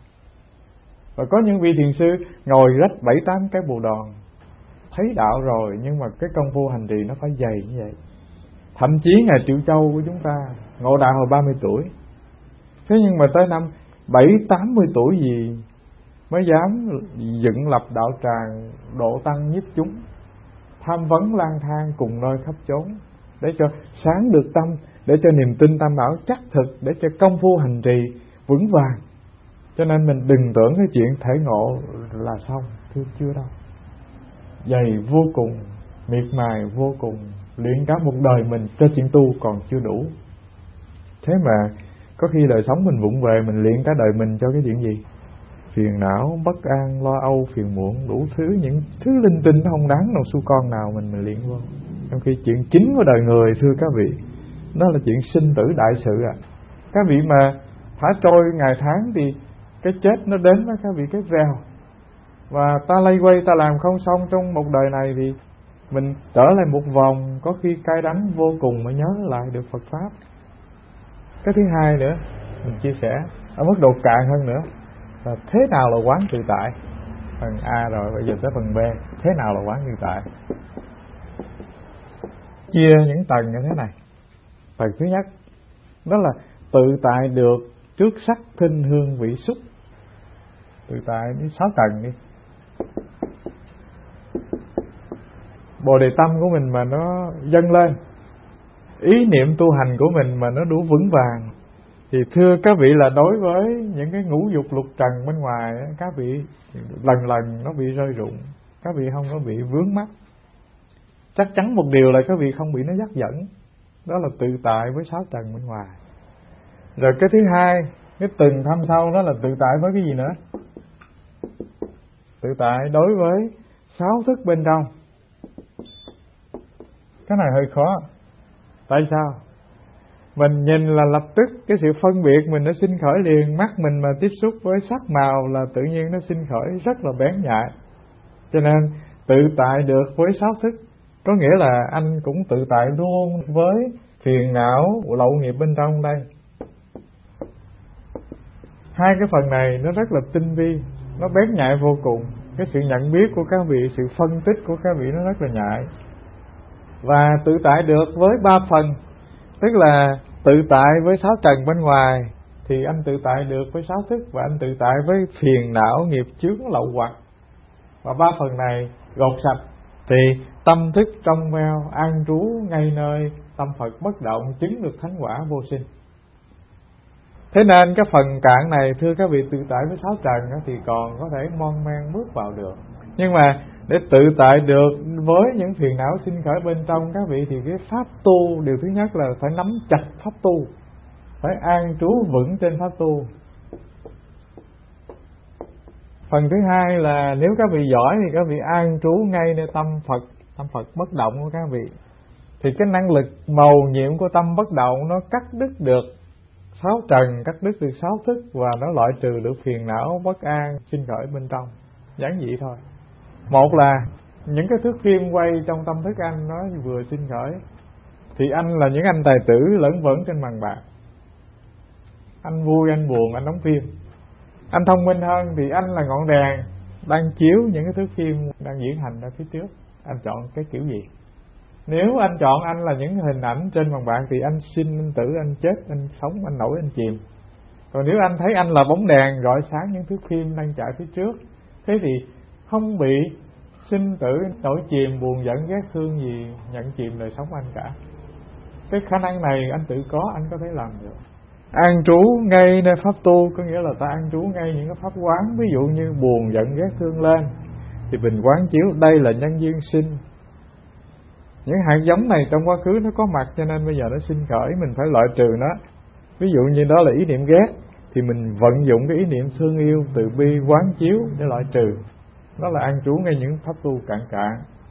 Và có những vị thiền sư ngồi rách bảy tám cái bồ đòn, thấy đạo rồi nhưng mà cái công phu hành trì nó phải dày như vậy. Thậm chí Ngài Triệu Châu của chúng ta ngộ đạo hồi ba mươi tuổi, thế nhưng mà tới năm bảy tám mươi tuổi gì mới dám dựng lập đạo tràng, độ tăng nhiếp chúng, tham vấn lang thang cùng nơi khắp chốn, để cho sáng được tâm, để cho niềm tin tam bảo chắc thực, để cho công phu hành trì vững vàng. Cho nên mình đừng tưởng cái chuyện thể ngộ là xong, thưa chưa đâu. Dày vô cùng, miệt mài vô cùng, luyện cả một đời mình cho chuyện tu còn chưa đủ. Thế mà có khi đời sống mình vụng về, mình luyện cả đời mình cho cái chuyện gì? Phiền não, bất an, lo âu, phiền muộn, đủ thứ, những thứ linh tinh nó không đáng đồng xu con nào mình mình luyện vô. Trong khi chuyện chính của đời người, thưa các vị, đó là chuyện sinh tử đại sự à. Các vị mà thả trôi ngày tháng thì cái chết nó đến với các vị cái vèo, và ta lay quay ta làm không xong trong một đời này thì mình trở lại một vòng, có khi cay đắng vô cùng mới nhớ lại được Phật Pháp. Cái thứ hai nữa mình chia sẻ ở mức độ cạn hơn nữa là thế nào là quán tự tại. Phần A rồi, bây giờ tới phần B, thế nào là quán tự tại. Chia những tầng như thế này. Tầng thứ nhất đó là tự tại được trước sắc thinh hương vị xúc. Tự tại với sáu tầng đi. Bồ đề tâm của mình mà nó dâng lên, ý niệm tu hành của mình mà nó đủ vững vàng, thì thưa các vị là đối với những cái ngũ dục lục trần bên ngoài, các vị lần lần nó bị rơi rụng, các vị không có bị vướng mắc. Chắc chắn một điều là các vị không bị nó dắt dẫn, đó là tự tại với sáu trần bên ngoài. Rồi cái thứ hai, cái từng thâm sâu đó là tự tại với cái gì nữa? Tự tại đối với sáu thức bên trong. Cái này hơi khó. Tại sao? Mình nhìn là lập tức cái sự phân biệt mình nó sinh khởi liền. Mắt mình mà tiếp xúc với sắc màu là tự nhiên nó sinh khởi rất là bén nhạy. Cho nên tự tại được với sáu thức, có nghĩa là anh cũng tự tại luôn với phiền não lậu nghiệp bên trong đây. Hai cái phần này nó rất là tinh vi, nó bén nhạy vô cùng. Cái sự nhận biết của các vị, sự phân tích của các vị nó rất là nhạy. Và tự tại được với ba phần, tức là tự tại với sáu trần bên ngoài thì anh tự tại được với sáu thức, và anh tự tại với phiền não nghiệp chướng lậu hoặc. Và ba phần này gột sạch thì tâm thức trong veo an trú ngay nơi tâm Phật bất động, chứng được thánh quả vô sinh. Thế nên cái phần cạn này thưa các vị, tự tại với sáu trần thì còn có thể mon men bước vào được. Nhưng mà để tự tại được với những phiền não sinh khởi bên trong các vị thì cái pháp tu, điều thứ nhất là phải nắm chặt pháp tu, phải an trú vững trên pháp tu. Phần thứ hai là nếu các vị giỏi thì các vị an trú ngay nơi tâm Phật, tâm Phật bất động của các vị. Thì cái năng lực mầu nhiệm của tâm bất động nó cắt đứt được sáu trần, cắt đứt được sáu thức, và nó loại trừ được phiền não bất an sinh khởi bên trong. Giản dị thôi. Một là những cái thước phim quay trong tâm thức anh nó vừa sinh khởi thì anh là những anh tài tử lẫn vẩn trên màn bạc. Anh vui, anh buồn, anh đóng phim. Anh thông minh hơn thì anh là ngọn đèn đang chiếu những cái thước phim đang diễn hành ở phía trước. Anh chọn cái kiểu gì? Nếu anh chọn anh là những hình ảnh trên màn bạc thì anh sinh, anh tử, anh chết, anh sống, anh nổi, anh chìm. Còn nếu anh thấy anh là bóng đèn rọi sáng những thước phim đang chạy phía trước, thế thì không bị sinh tử, nổi chìm, buồn giận, ghét thương gì nhận chìm đời sống anh cả. Cái khả năng này anh tự có, anh có thể làm được. An trú ngay nơi pháp tu, có nghĩa là ta an trú ngay những cái pháp quán. Ví dụ như buồn giận ghét thương lên thì mình quán chiếu đây là nhân duyên sinh. Những hạt giống này trong quá khứ nó có mặt, cho nên bây giờ nó sinh khởi, mình phải loại trừ nó. Ví dụ như đó là ý niệm ghét thì mình vận dụng cái ý niệm thương yêu, từ bi, quán chiếu để loại trừ. Đó là an trú ngay những pháp tu cạn cạn.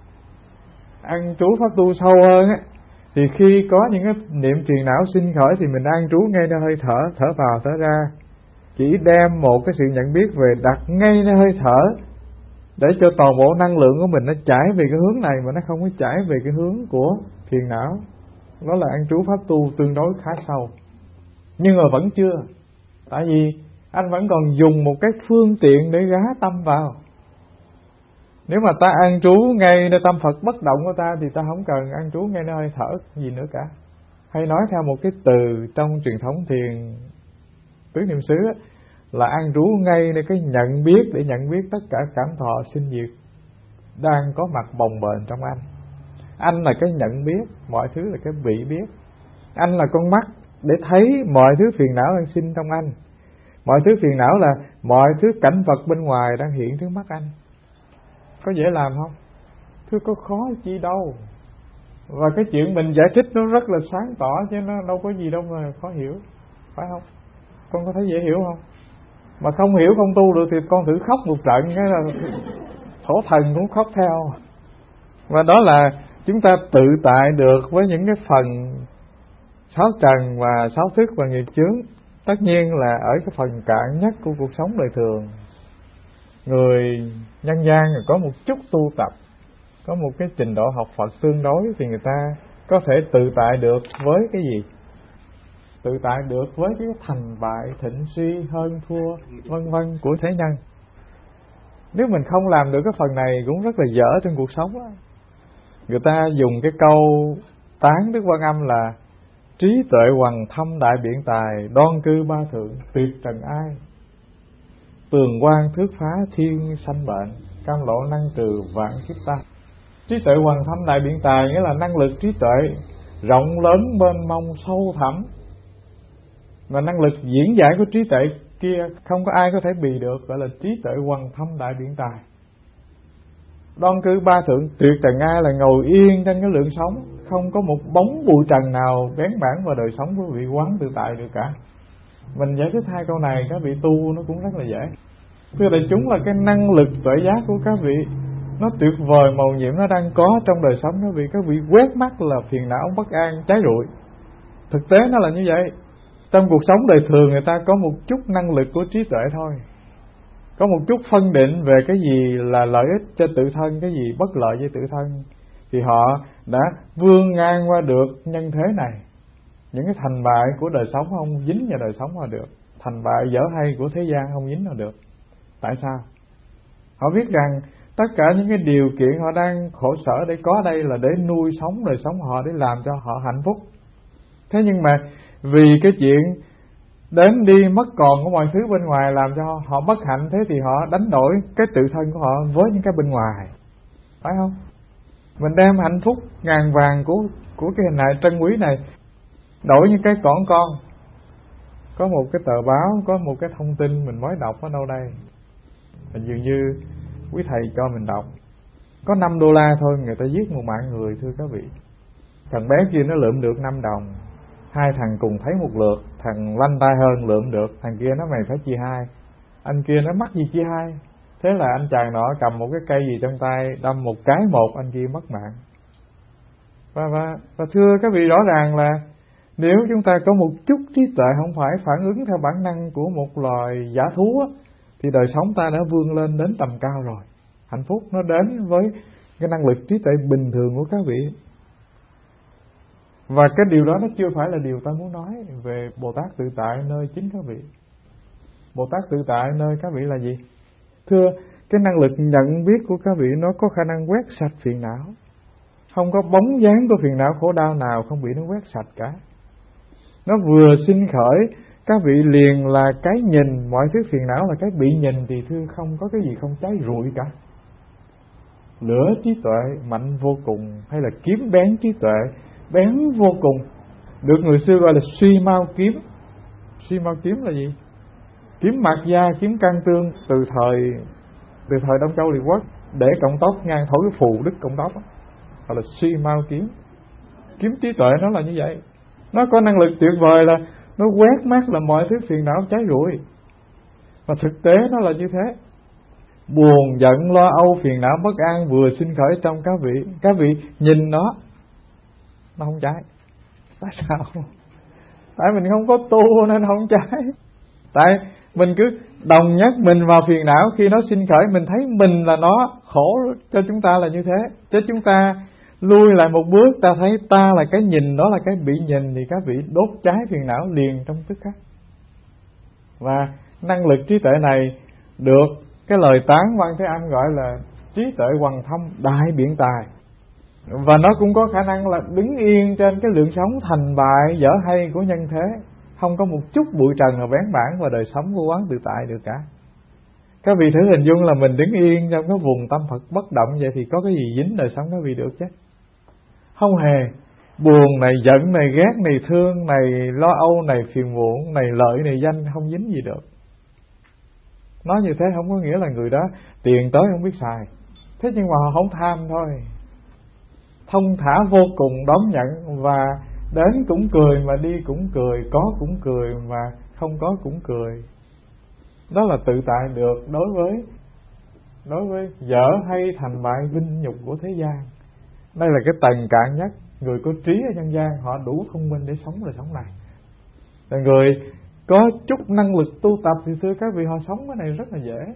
An trú pháp tu sâu hơn á, thì khi có những cái niệm truyền não sinh khởi thì mình an trú ngay nơi hơi thở, thở vào thở ra. Chỉ đem một cái sự nhận biết về đặt ngay nơi hơi thở, để cho toàn bộ năng lượng của mình nó chảy về cái hướng này mà nó không có chảy về cái hướng của phiền não. Đó là an trú pháp tu tương đối khá sâu. Nhưng mà vẫn chưa. Tại vì anh vẫn còn dùng một cái phương tiện để gá tâm vào. Nếu mà ta an trú ngay nơi tâm Phật bất động của ta thì ta không cần an trú ngay nơi hơi thở gì nữa cả. Hay nói theo một cái từ trong truyền thống thiền tứ niệm xứ á, là an trú ngay nơi cái nhận biết, để nhận biết tất cả cảm thọ sinh diệt đang có mặt bồng bềnh trong anh. Anh là cái nhận biết, mọi thứ là cái vị biết. Anh là con mắt để thấy mọi thứ phiền não đang sinh trong anh. Mọi thứ phiền não là mọi thứ cảnh vật bên ngoài đang hiện trước mắt anh. Có dễ làm không? Thưa có khó chi đâu. Và cái chuyện mình giải thích nó rất là sáng tỏ, chứ nó đâu có gì đâu mà khó hiểu. Phải không? Con có thấy dễ hiểu không? Mà không hiểu, không tu được thì con thử khóc một trận, cái là thổ thần cũng khóc theo. Và đó là chúng ta tự tại được với những cái phần sáu trần và sáu thức và nghiệp chướng. Tất nhiên là ở cái phần cạn nhất của cuộc sống đời thường, người nhân gian có một chút tu tập, có một cái trình độ học Phật tương đối thì người ta có thể tự tại được với cái gì? Tự tại được với cái thành bại, thịnh suy, hơn thua, vân vân của thế nhân. Nếu mình không làm được cái phần này cũng rất là dở trong cuộc sống đó. Người ta dùng cái câu tán Đức Quan Âm là trí tuệ hoằng thâm đại biện tài, đoan cư ba thượng, tuyệt trần ai. tường quan thước phá thiên sanh bệnh, cam lộ năng trừ vạn kiếp ta. Trí tuệ hoằng thâm đại biện tài nghĩa là năng lực trí tuệ rộng lớn mênh mông sâu thẳm, và năng lực diễn giải của trí tuệ kia không có ai có thể bì được, gọi là trí tuệ hoằng thâm đại biện tài. Đoan cư ba thượng tuyệt trần ai là ngồi yên trên cái lượng sống, không có một bóng bụi trần nào bén mảng vào đời sống của vị quán tự tại được cả. Mình giải thích hai câu này các vị tu nó cũng rất là dễ. Thưa đại chúng, là cái năng lực tuệ giác của các vị nó tuyệt vời, màu nhiệm nó đang có trong đời sống các vị. Các vị quét mắt là phiền não bất an cháy rụi. Thực tế nó là như vậy. Trong cuộc sống đời thường người ta có một chút năng lực của trí tuệ thôi, có một chút phân định về cái gì là lợi ích cho tự thân, cái gì bất lợi cho tự thân, thì họ đã vươn ngang qua được nhân thế này. Những cái thành bại của đời sống không dính vào đời sống mà được, thành bại dở hay của thế gian không dính vào được. Tại sao? Họ biết rằng tất cả những cái điều kiện họ đang khổ sở để có đây là để nuôi sống đời sống họ, để làm cho họ hạnh phúc. Thế nhưng mà vì cái chuyện đến đi mất còn của mọi thứ bên ngoài làm cho họ bất hạnh, thế thì họ đánh đổi cái tự thân của họ với những cái bên ngoài, phải không? Mình đem hạnh phúc ngàn vàng của của cái hình hài trân quý này đổi những cái cỏn con. Có một cái tờ báo, có một cái thông tin mình mới đọc ở đâu đây, mình dường như quý thầy cho mình đọc, có năm đô la thôi người ta giết một mạng người. Thưa các vị, thằng bé kia nó lượm được năm đồng, hai thằng cùng thấy một lượt, thằng lanh tay hơn lượm được, thằng kia nó mày phải chia hai, anh kia nó mắc gì chia hai. Thế là anh chàng nọ cầm một cái cây gì trong tay đâm một cái một, anh kia mất mạng. Và, và, và thưa các vị, rõ ràng là nếu chúng ta có một chút trí tuệ, không phải phản ứng theo bản năng của một loài giả thú á, thì đời sống ta đã vươn lên đến tầm cao rồi. Hạnh phúc nó đến với cái năng lực trí tuệ bình thường của các vị. Và cái điều đó nó chưa phải là điều ta muốn nói về Bồ Tát tự tại nơi chính các vị. Bồ Tát tự tại nơi các vị là gì? Thưa, cái năng lực nhận biết của các vị nó có khả năng quét sạch phiền não. Không có bóng dáng của phiền não khổ đau nào không bị nó quét sạch cả. Nó vừa sinh khởi, các vị liền là cái nhìn, mọi thứ phiền não là cái bị nhìn, thì thưa không có cái gì không cháy rụi cả. Lửa trí tuệ mạnh vô cùng, hay là kiếm bén trí tuệ bén vô cùng, được người xưa gọi là suy mao kiếm. Suy mao kiếm là gì? Kiếm mạt gia, kiếm can tương, từ thời từ thời Đông Châu Liệt Quốc, để cọng tóc ngang thổi cái phù đứt cọng tóc, gọi là suy mao kiếm. Kiếm trí tuệ nó là như vậy. Nó có năng lực tuyệt vời là nó quét mắt là mọi thứ phiền não cháy rụi. Và thực tế nó là như thế. Buồn, giận, lo âu, phiền não, bất an vừa sinh khởi trong các vị, các vị nhìn nó, nó không cháy. Tại sao? Tại mình không có tu nên không cháy. Tại mình cứ đồng nhất mình vào phiền não, khi nó sinh khởi mình thấy mình là nó, khổ cho chúng ta là như thế. Chứ chúng ta lui lại một bước, ta thấy ta là cái nhìn, đó là cái bị nhìn, thì các vị đốt cháy phiền não liền trong tức khắc. Và năng lực trí tuệ này được cái lời tán Quan Thế Âm gọi là trí tuệ hoằng thâm đại biện tài. Và nó cũng có khả năng là đứng yên trên cái lượng sống thành bại dở hay của nhân thế, không có một chút bụi trần nào bén mảng vào đời sống của quán tự tại được cả. Các vị thử hình dung là mình đứng yên trong cái vùng tâm Phật bất động vậy thì có cái gì dính đời sống các vị được chứ? Không hề. Buồn này, giận này, ghét này, thương này, lo âu này, phiền muộn này, lợi này, danh không dính gì được. Nói như thế không có nghĩa là người đó tiền tới không biết xài. Thế nhưng mà họ không tham thôi. Thông thả vô cùng đón nhận, và đến cũng cười mà đi cũng cười, có cũng cười mà không có cũng cười. Đó là tự tại được đối với đối với dở hay thành bại vinh nhục của thế gian. Đây là cái tầng cạn nhất. Người có trí ở nhân gian họ đủ thông minh để sống đời sống này. Là người có chút năng lực tu tập thì thưa các vị, họ sống cái này rất là dễ.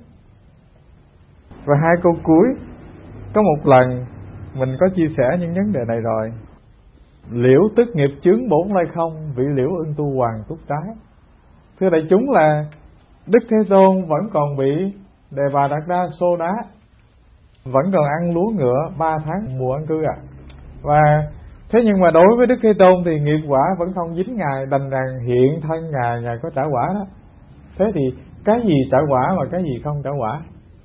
Và hai câu cuối, có một lần mình có chia sẻ những vấn đề này rồi. Liễu tức nghiệp chướng bổn lai không, vị liễu ưng tu hoàng túc trái. Thưa đại chúng, là Đức Thế Tôn vẫn còn bị Đề Bà Đạt Đa xô đá, vẫn còn ăn lúa ngựa ba tháng mùa ăn cư à. Và thế nhưng mà đối với Đức Thế Tôn thì nghiệp quả vẫn không dính Ngài, đành rằng hiện thân Ngài, Ngài có trả quả đó. Thế thì cái gì trả quả và cái gì không trả quả.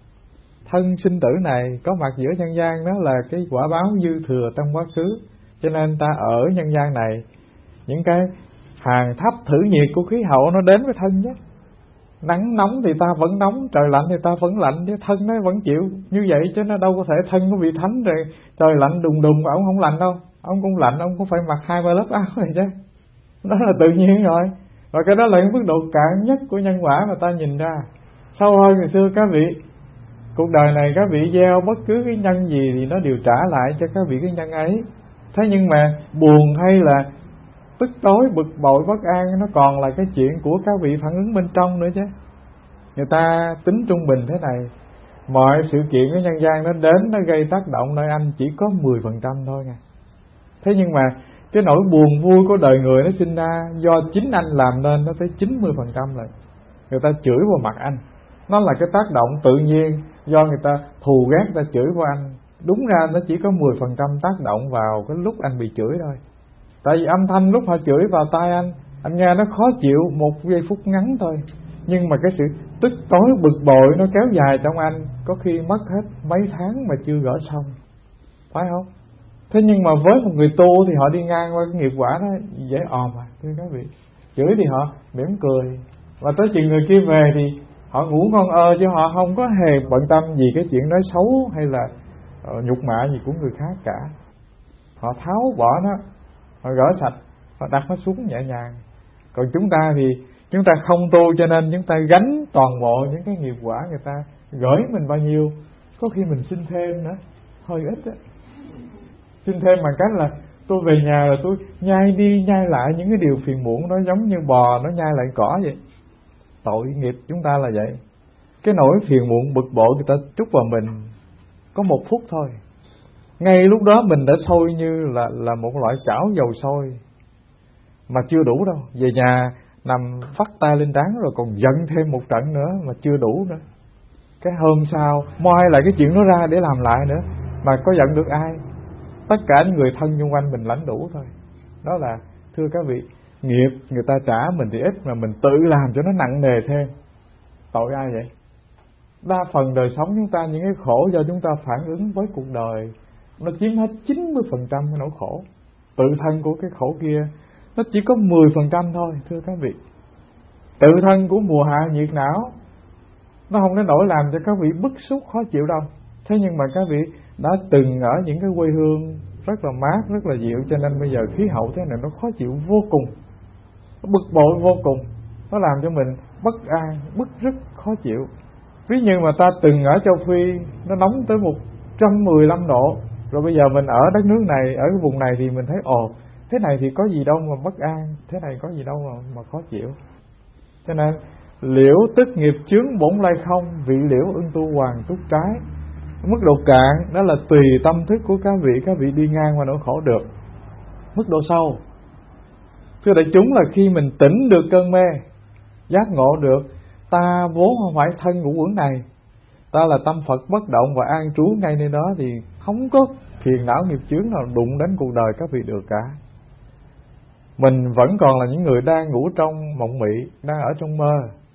Thân sinh tử này có mặt giữa nhân gian, đó là cái quả báo dư thừa trong quá khứ. Cho nên ta ở nhân gian này, những cái hàng thấp thử nhiệt của khí hậu nó đến với thân chứ. Nắng nóng thì ta vẫn nóng, trời lạnh thì ta vẫn lạnh, chứ thân nó vẫn chịu như vậy. Chứ nó đâu có thể thân có vị thánh rồi trời lạnh đùng đùng mà ông không lạnh đâu. Ông cũng lạnh, ông cũng phải mặc hai ba lớp áo này chứ. Đó là tự nhiên rồi. Và cái đó là cái mức độ cạn nhất của nhân quả mà ta nhìn ra. Sâu hơn ngày xưa các vị, cuộc đời này các vị gieo bất cứ cái nhân gì thì nó đều trả lại cho các vị cái nhân ấy. Thế nhưng mà buồn hay là tức tối, bực bội, bất an, nó còn là cái chuyện của các vị phản ứng bên trong nữa chứ. Người ta tính trung bình thế này: mọi sự kiện của nhân gian nó đến, nó gây tác động nơi anh chỉ có mười phần trăm thôi nha. Thế nhưng mà cái nỗi buồn vui của đời người nó sinh ra do chính anh làm nên nó tới chín mươi phần trăm rồi. Người ta chửi vào mặt anh, nó là cái tác động tự nhiên do người ta thù ghét, người ta chửi vào anh. Đúng ra nó chỉ có mười phần trăm tác động vào cái lúc anh bị chửi thôi. Tại vì âm thanh lúc họ chửi vào tai anh, anh nghe nó khó chịu một giây phút ngắn thôi. Nhưng mà cái sự tức tối bực bội nó kéo dài trong anh, có khi mất hết mấy tháng mà chưa gỡ xong, phải không? Thế nhưng mà với một người tu thì họ đi ngang qua cái nghiệp quả đó dễ òm à, thưa các vị. Chửi thì họ mỉm cười, và tới chuyện người kia về thì họ ngủ ngon ơ, chứ họ không có hề bận tâm gì cái chuyện nói xấu hay là uh, nhục mạ gì của người khác cả. Họ tháo bỏ nó, họ gỡ sạch, họ đặt nó xuống nhẹ nhàng. Còn chúng ta thì chúng ta không tu, cho nên chúng ta gánh toàn bộ những cái nghiệp quả người ta gửi mình bao nhiêu. Có khi mình xin thêm nữa, hơi ít á. Xin thêm bằng cách là tôi về nhà là tôi nhai đi nhai lại những cái điều phiền muộn, nó giống như bò nó nhai lại cỏ vậy. Tội nghiệp chúng ta là vậy. Cái nỗi phiền muộn bực bội người ta trút vào mình có một phút thôi, ngay lúc đó mình đã sôi như là là một loại chảo dầu sôi mà chưa đủ đâu. Về nhà nằm vắt tay lên trán rồi còn giận thêm một trận nữa mà chưa đủ nữa. Cái hôm sau moi lại cái chuyện đó ra để làm lại nữa, mà có giận được ai? Tất cả những người thân xung quanh mình lãnh đủ thôi. Đó là, thưa các vị, nghiệp người ta trả mình thì ít mà mình tự làm cho nó nặng nề thêm. Tội ai vậy? Đa phần đời sống chúng ta, những cái khổ do chúng ta phản ứng với cuộc đời, nó chiếm hết chín mươi phần trăm cái nỗi khổ. Tự thân của cái khổ kia nó chỉ có mười phần trăm thôi, thưa các vị. Tự thân của mùa hạ nhiệt não nó không đến nỗi làm cho các vị bức xúc khó chịu đâu. Thế nhưng mà các vị đã từng ở những cái quê hương rất là mát, rất là dịu, cho nên bây giờ khí hậu thế này nó khó chịu vô cùng, nó bực bội vô cùng, nó làm cho mình bất an, bức rứt, khó chịu. Ví như mà ta từng ở châu Phi, nó nóng tới một trăm mười lăm độ, rồi bây giờ mình ở đất nước này, ở cái vùng này thì mình thấy ồ, thế này thì có gì đâu mà bất an, thế này có gì đâu mà, mà khó chịu. Cho nên liễu tức nghiệp chướng bổn lai không, vị liễu ưng tu hoàng túc trái. Mức độ cạn đó là tùy tâm thức của các vị, các vị đi ngang qua nỗi khổ được. Mức độ sâu, thưa đại chúng, là khi mình tỉnh được cơn mê, giác ngộ được ta vốn không phải thân của quẩn này, ta là tâm Phật bất động và an trú ngay nơi đó, thì không có phiền não nghiệp chướng nào đụng đến cuộc đời các vị được cả. Mình vẫn còn là những người đang ngủ trong mộng mị, đang ở trong mơ.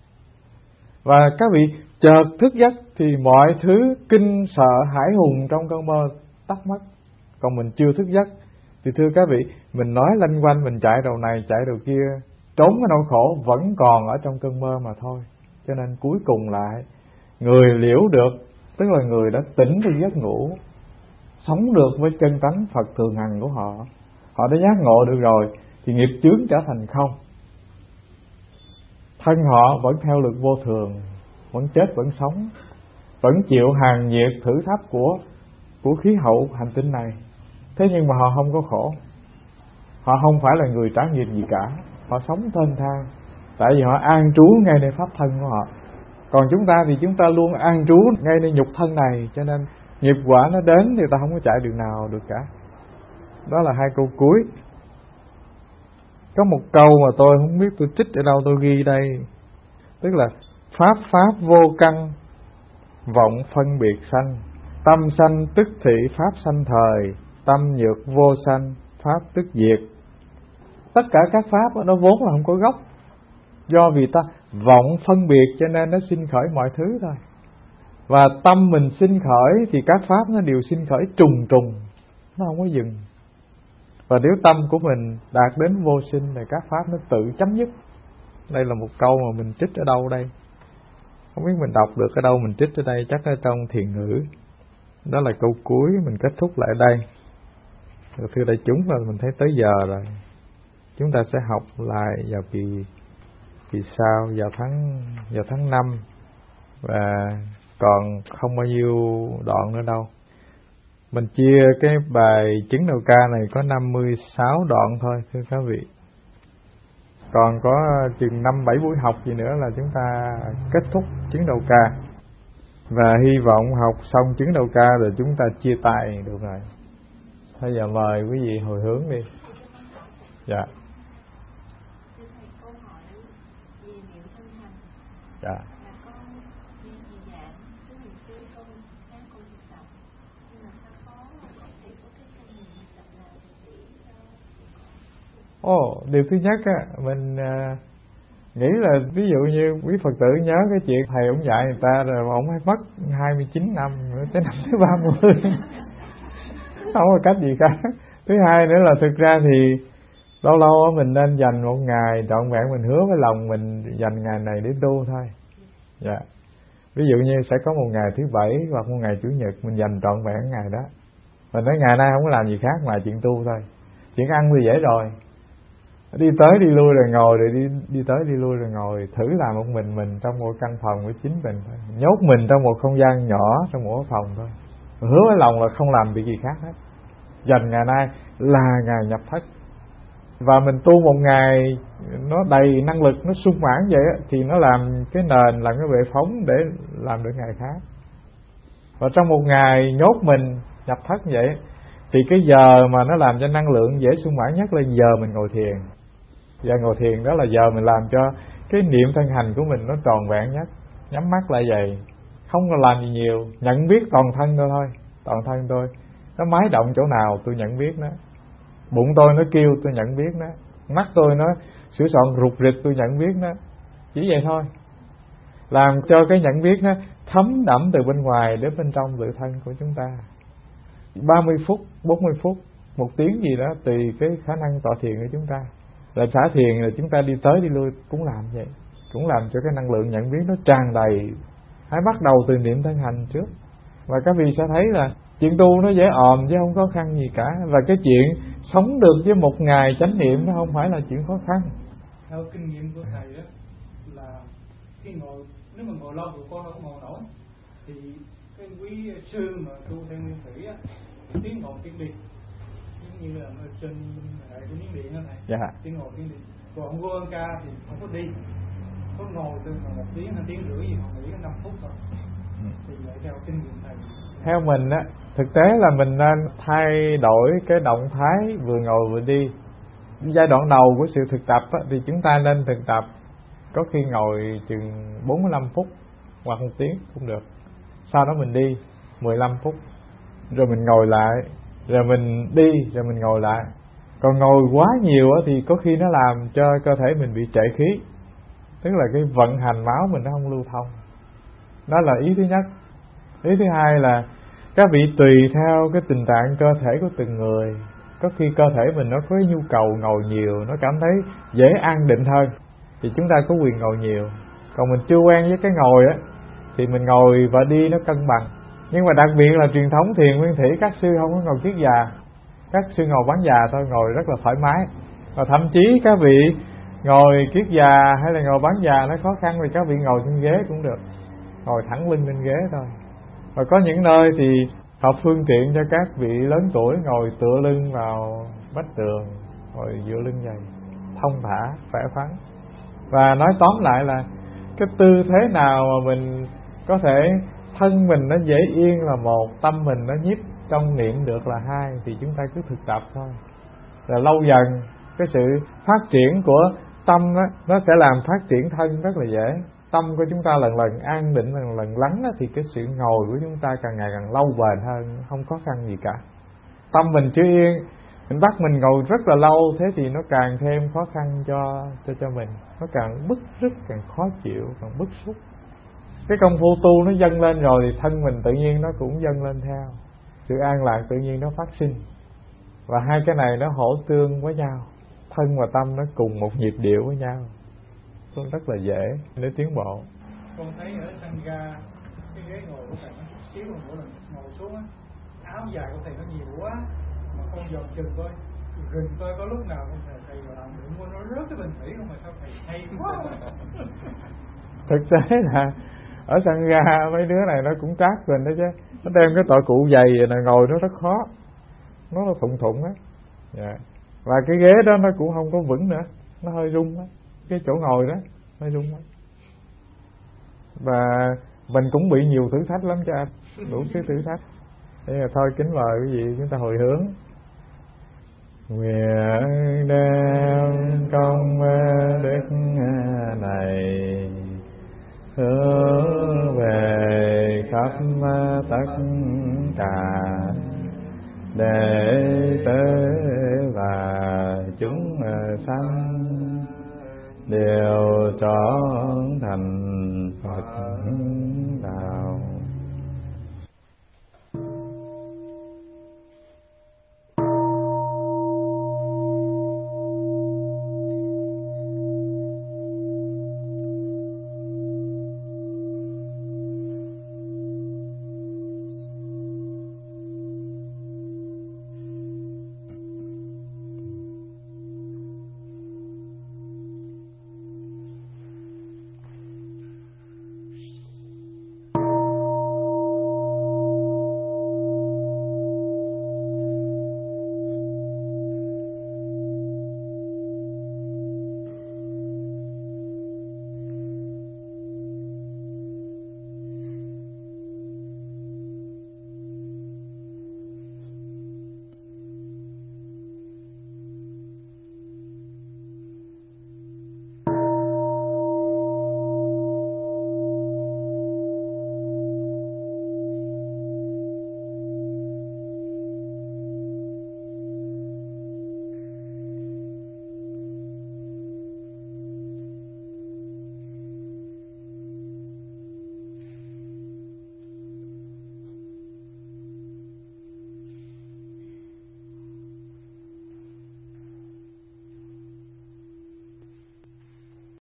Và các vị chợt thức giấc thì mọi thứ kinh sợ hãi hùng trong cơn mơ tắt mất. Còn mình chưa thức giấc thì thưa các vị, mình nói lanh quanh, mình chạy đầu này chạy đầu kia, trốn cái nỗi khổ vẫn còn ở trong cơn mơ mà thôi. Cho nên cuối cùng lại, người liễu được tức là người đã tỉnh từ giấc ngủ, sống được với chân tánh Phật thường hằng của họ. Họ đã giác ngộ được rồi thì nghiệp chướng trở thành không. Thân họ vẫn theo lực vô thường, vẫn chết vẫn sống, vẫn chịu hàng nhiệt thử thách của của khí hậu hành tinh này. Thế nhưng mà họ không có khổ. Họ không phải là người trả nghiệp gì cả. Họ sống thênh thang, tại vì họ an trú ngay nơi pháp thân của họ. Còn chúng ta thì chúng ta luôn an trú ngay nơi nhục thân này, cho nên nghiệp quả nó đến thì ta không có chạy đường nào được cả. Đó là hai câu cuối. Có một câu mà tôi không biết tôi trích ở đâu, tôi ghi đây. Tức là pháp pháp vô căn, vọng phân biệt sanh. Tâm sanh tức thị pháp sanh thời, tâm nhược vô sanh, pháp tức diệt. Tất cả các pháp nó vốn là không có gốc, do vì ta vọng phân biệt cho nên nó sinh khởi mọi thứ thôi. Và tâm mình sinh khởi thì các pháp nó đều sinh khởi trùng trùng, nó không có dừng. Và nếu tâm của mình đạt đến vô sinh thì các pháp nó tự chấm dứt. Đây là một câu mà mình trích ở đâu đây? Không biết mình đọc được ở đâu, mình trích ở đây, chắc ở trong Thiền Ngữ. Đó là câu cuối, mình kết thúc lại đây. Rồi thưa đại chúng, là mình thấy tới giờ rồi. Chúng ta sẽ học lại vào kỳ kỳ sau, vào tháng vào tháng năm, và còn không bao nhiêu đoạn nữa đâu. Mình chia cái bài chứng đầu ca này có năm mươi sáu đoạn thôi thưa các vị. Còn có chừng năm bảy buổi học gì nữa là chúng ta kết thúc chứng đầu ca. Và hy vọng học xong chứng đầu ca rồi chúng ta chia tay được rồi. Bây giờ mời quý vị hồi hướng đi. Dạ. Dạ. Ồ, oh, điều thứ nhất á, mình uh, nghĩ là ví dụ như quý Phật tử nhớ cái chuyện thầy ông dạy người ta rồi ông hay mất hai mươi chín năm nữa tới năm thứ ba mươi. Không có cách gì khác. Thứ hai nữa là thực ra thì lâu lâu mình nên dành một ngày trọn vẹn, mình hứa với lòng mình dành ngày này để tu thôi. Dạ. Ví dụ như sẽ có một ngày thứ bảy hoặc một ngày chủ nhật mình dành trọn vẹn ngày đó. Mình nói ngày nay không có làm gì khác ngoài chuyện tu thôi. Chuyện ăn thì dễ rồi. Đi tới đi lui rồi ngồi, rồi đi đi tới đi lui rồi ngồi, thử làm một mình mình trong một căn phòng của chính mình thôi. Nhốt mình trong một không gian nhỏ trong một phòng thôi. Hứa với lòng là không làm việc gì khác hết. Dành ngày nay là ngày nhập thất. Và mình tu một ngày nó đầy năng lực, nó sung mãn vậy á, thì nó làm cái nền, làm cái bệ phóng để làm được ngày khác. Và trong một ngày nhốt mình nhập thất vậy thì cái giờ mà nó làm cho năng lượng dễ sung mãn nhất là giờ mình ngồi thiền. Giờ ngồi thiền đó là giờ mình làm cho cái niệm thân hành của mình nó tròn vẹn nhất. Nhắm mắt lại vậy, không có làm gì nhiều, nhận biết toàn thân tôi thôi. Toàn thân tôi nó máy động chỗ nào tôi nhận biết nó. Bụng tôi nó kêu tôi nhận biết nó. Mắt tôi nó sửa soạn rụt rịch tôi nhận biết nó. Chỉ vậy thôi. Làm cho cái nhận biết nó thấm đẫm từ bên ngoài đến bên trong tự thân của chúng ta. Ba mươi phút, bốn mươi phút, một tiếng gì đó tùy cái khả năng tọa thiền của chúng ta. Là xả thiền là chúng ta đi tới đi lui cũng làm vậy. Cũng làm cho cái năng lượng nhận biết nó tràn đầy. Hãy bắt đầu từ niệm thân hành trước. Và các vị sẽ thấy là chuyện tu nó dễ òm chứ không khó khăn gì cả. Và cái chuyện sống được với một ngày chánh niệm nó không phải là chuyện khó khăn. Theo kinh nghiệm của thầy đó là khi ngồi, nếu mà ngồi lâu của con không ngồi nổi thì cái quý sư mà tu theo nguyên thủy á, tiếng ngồi tiếng đi, giống như là trên đại của Miến Điện đó thầy. Dạ. Tiếng ngồi tiếng đi. Còn vô ăn ca thì không có đi, có ngồi từ một tiếng hai tiếng rưỡi gì, họ nghỉ có năm phút thôi. Ừ. Thì vậy theo kinh nghiệm thầy. Theo mình á, thực tế là mình nên thay đổi cái động thái vừa ngồi vừa đi. Giai đoạn đầu của sự thực tập á, thì chúng ta nên thực tập có khi ngồi chừng bốn mươi lăm phút hoặc một tiếng cũng được. Sau đó mình đi mười lăm phút, rồi mình ngồi lại, rồi mình đi, rồi mình ngồi lại. Còn ngồi quá nhiều á, thì có khi nó làm cho cơ thể mình bị trệ khí. Tức là cái vận hành máu mình nó không lưu thông. Đó là ý thứ nhất. Ý thứ hai là các vị tùy theo cái tình trạng cơ thể của từng người. Có khi cơ thể mình nó có nhu cầu ngồi nhiều, nó cảm thấy dễ an định hơn thì chúng ta có quyền ngồi nhiều. Còn mình chưa quen với cái ngồi á thì mình ngồi và đi nó cân bằng. Nhưng mà đặc biệt là truyền thống thiền nguyên thủy, các sư không có ngồi kiết già. Các sư ngồi bán già thôi, ngồi rất là thoải mái. Và thậm chí các vị ngồi kiết già hay là ngồi bán già nó khó khăn thì các vị ngồi trên ghế cũng được. Ngồi thẳng lưng lên ghế thôi. Và có những nơi thì họ phương tiện cho các vị lớn tuổi ngồi tựa lưng vào vách tường, ngồi dựa lưng dày, thông thả, khỏe khoắn. Và nói tóm lại là cái tư thế nào mà mình có thể thân mình nó dễ yên là một, tâm mình nó nhiếp trong niệm được là hai, thì chúng ta cứ thực tập thôi. Rồi lâu dần cái sự phát triển của tâm á, nó sẽ làm phát triển thân rất là dễ. Tâm của chúng ta lần lần an định, lần lần lắng á, thì cái sự ngồi của chúng ta càng ngày càng lâu bền hơn, không khó khăn gì cả. Tâm mình chưa yên Mình bắt mình ngồi rất là lâu, thế thì nó càng thêm khó khăn cho cho cho mình, nó càng bức rứt, càng khó chịu, càng bức xúc. Cái công phu tu nó dâng lên rồi thì thân mình tự nhiên nó cũng dâng lên theo, sự an lạc tự nhiên nó phát sinh. Và hai cái này nó hỗ tương với nhau, thân và tâm nó cùng một nhịp điệu với nhau, nó rất là dễ để tiến bộ. Con thấy ở Sangha cái ghế ngồi của thầy nó chút xíu, mà mỗi lần ngồi xuống á, áo dài của thầy nó nhiều quá, mà con dòm chừng coi, rình coi có lúc nào con thầy thầy vào làm đụng mua nó rớt cái bình thủy không, mà sao thầy hay quá. Thực tế là ở Sangha mấy đứa này nó cũng trát mình đó chứ, nó đem cái tội cụ dày vậy là ngồi nó rất khó, nó là thụng thụng á, dạ. Và cái ghế đó nó cũng không có vững nữa, nó hơi rung á, cái chỗ ngồi đó hơi rung á. Và mình cũng bị nhiều thử thách lắm cho anh, đủ cái thử thách. Thế là thôi kính mời quý vị chúng ta hồi hướng. Nguyện đem công đức này hướng về khắp tất cả đệ tử và chúng sanh đều trọn thành Phật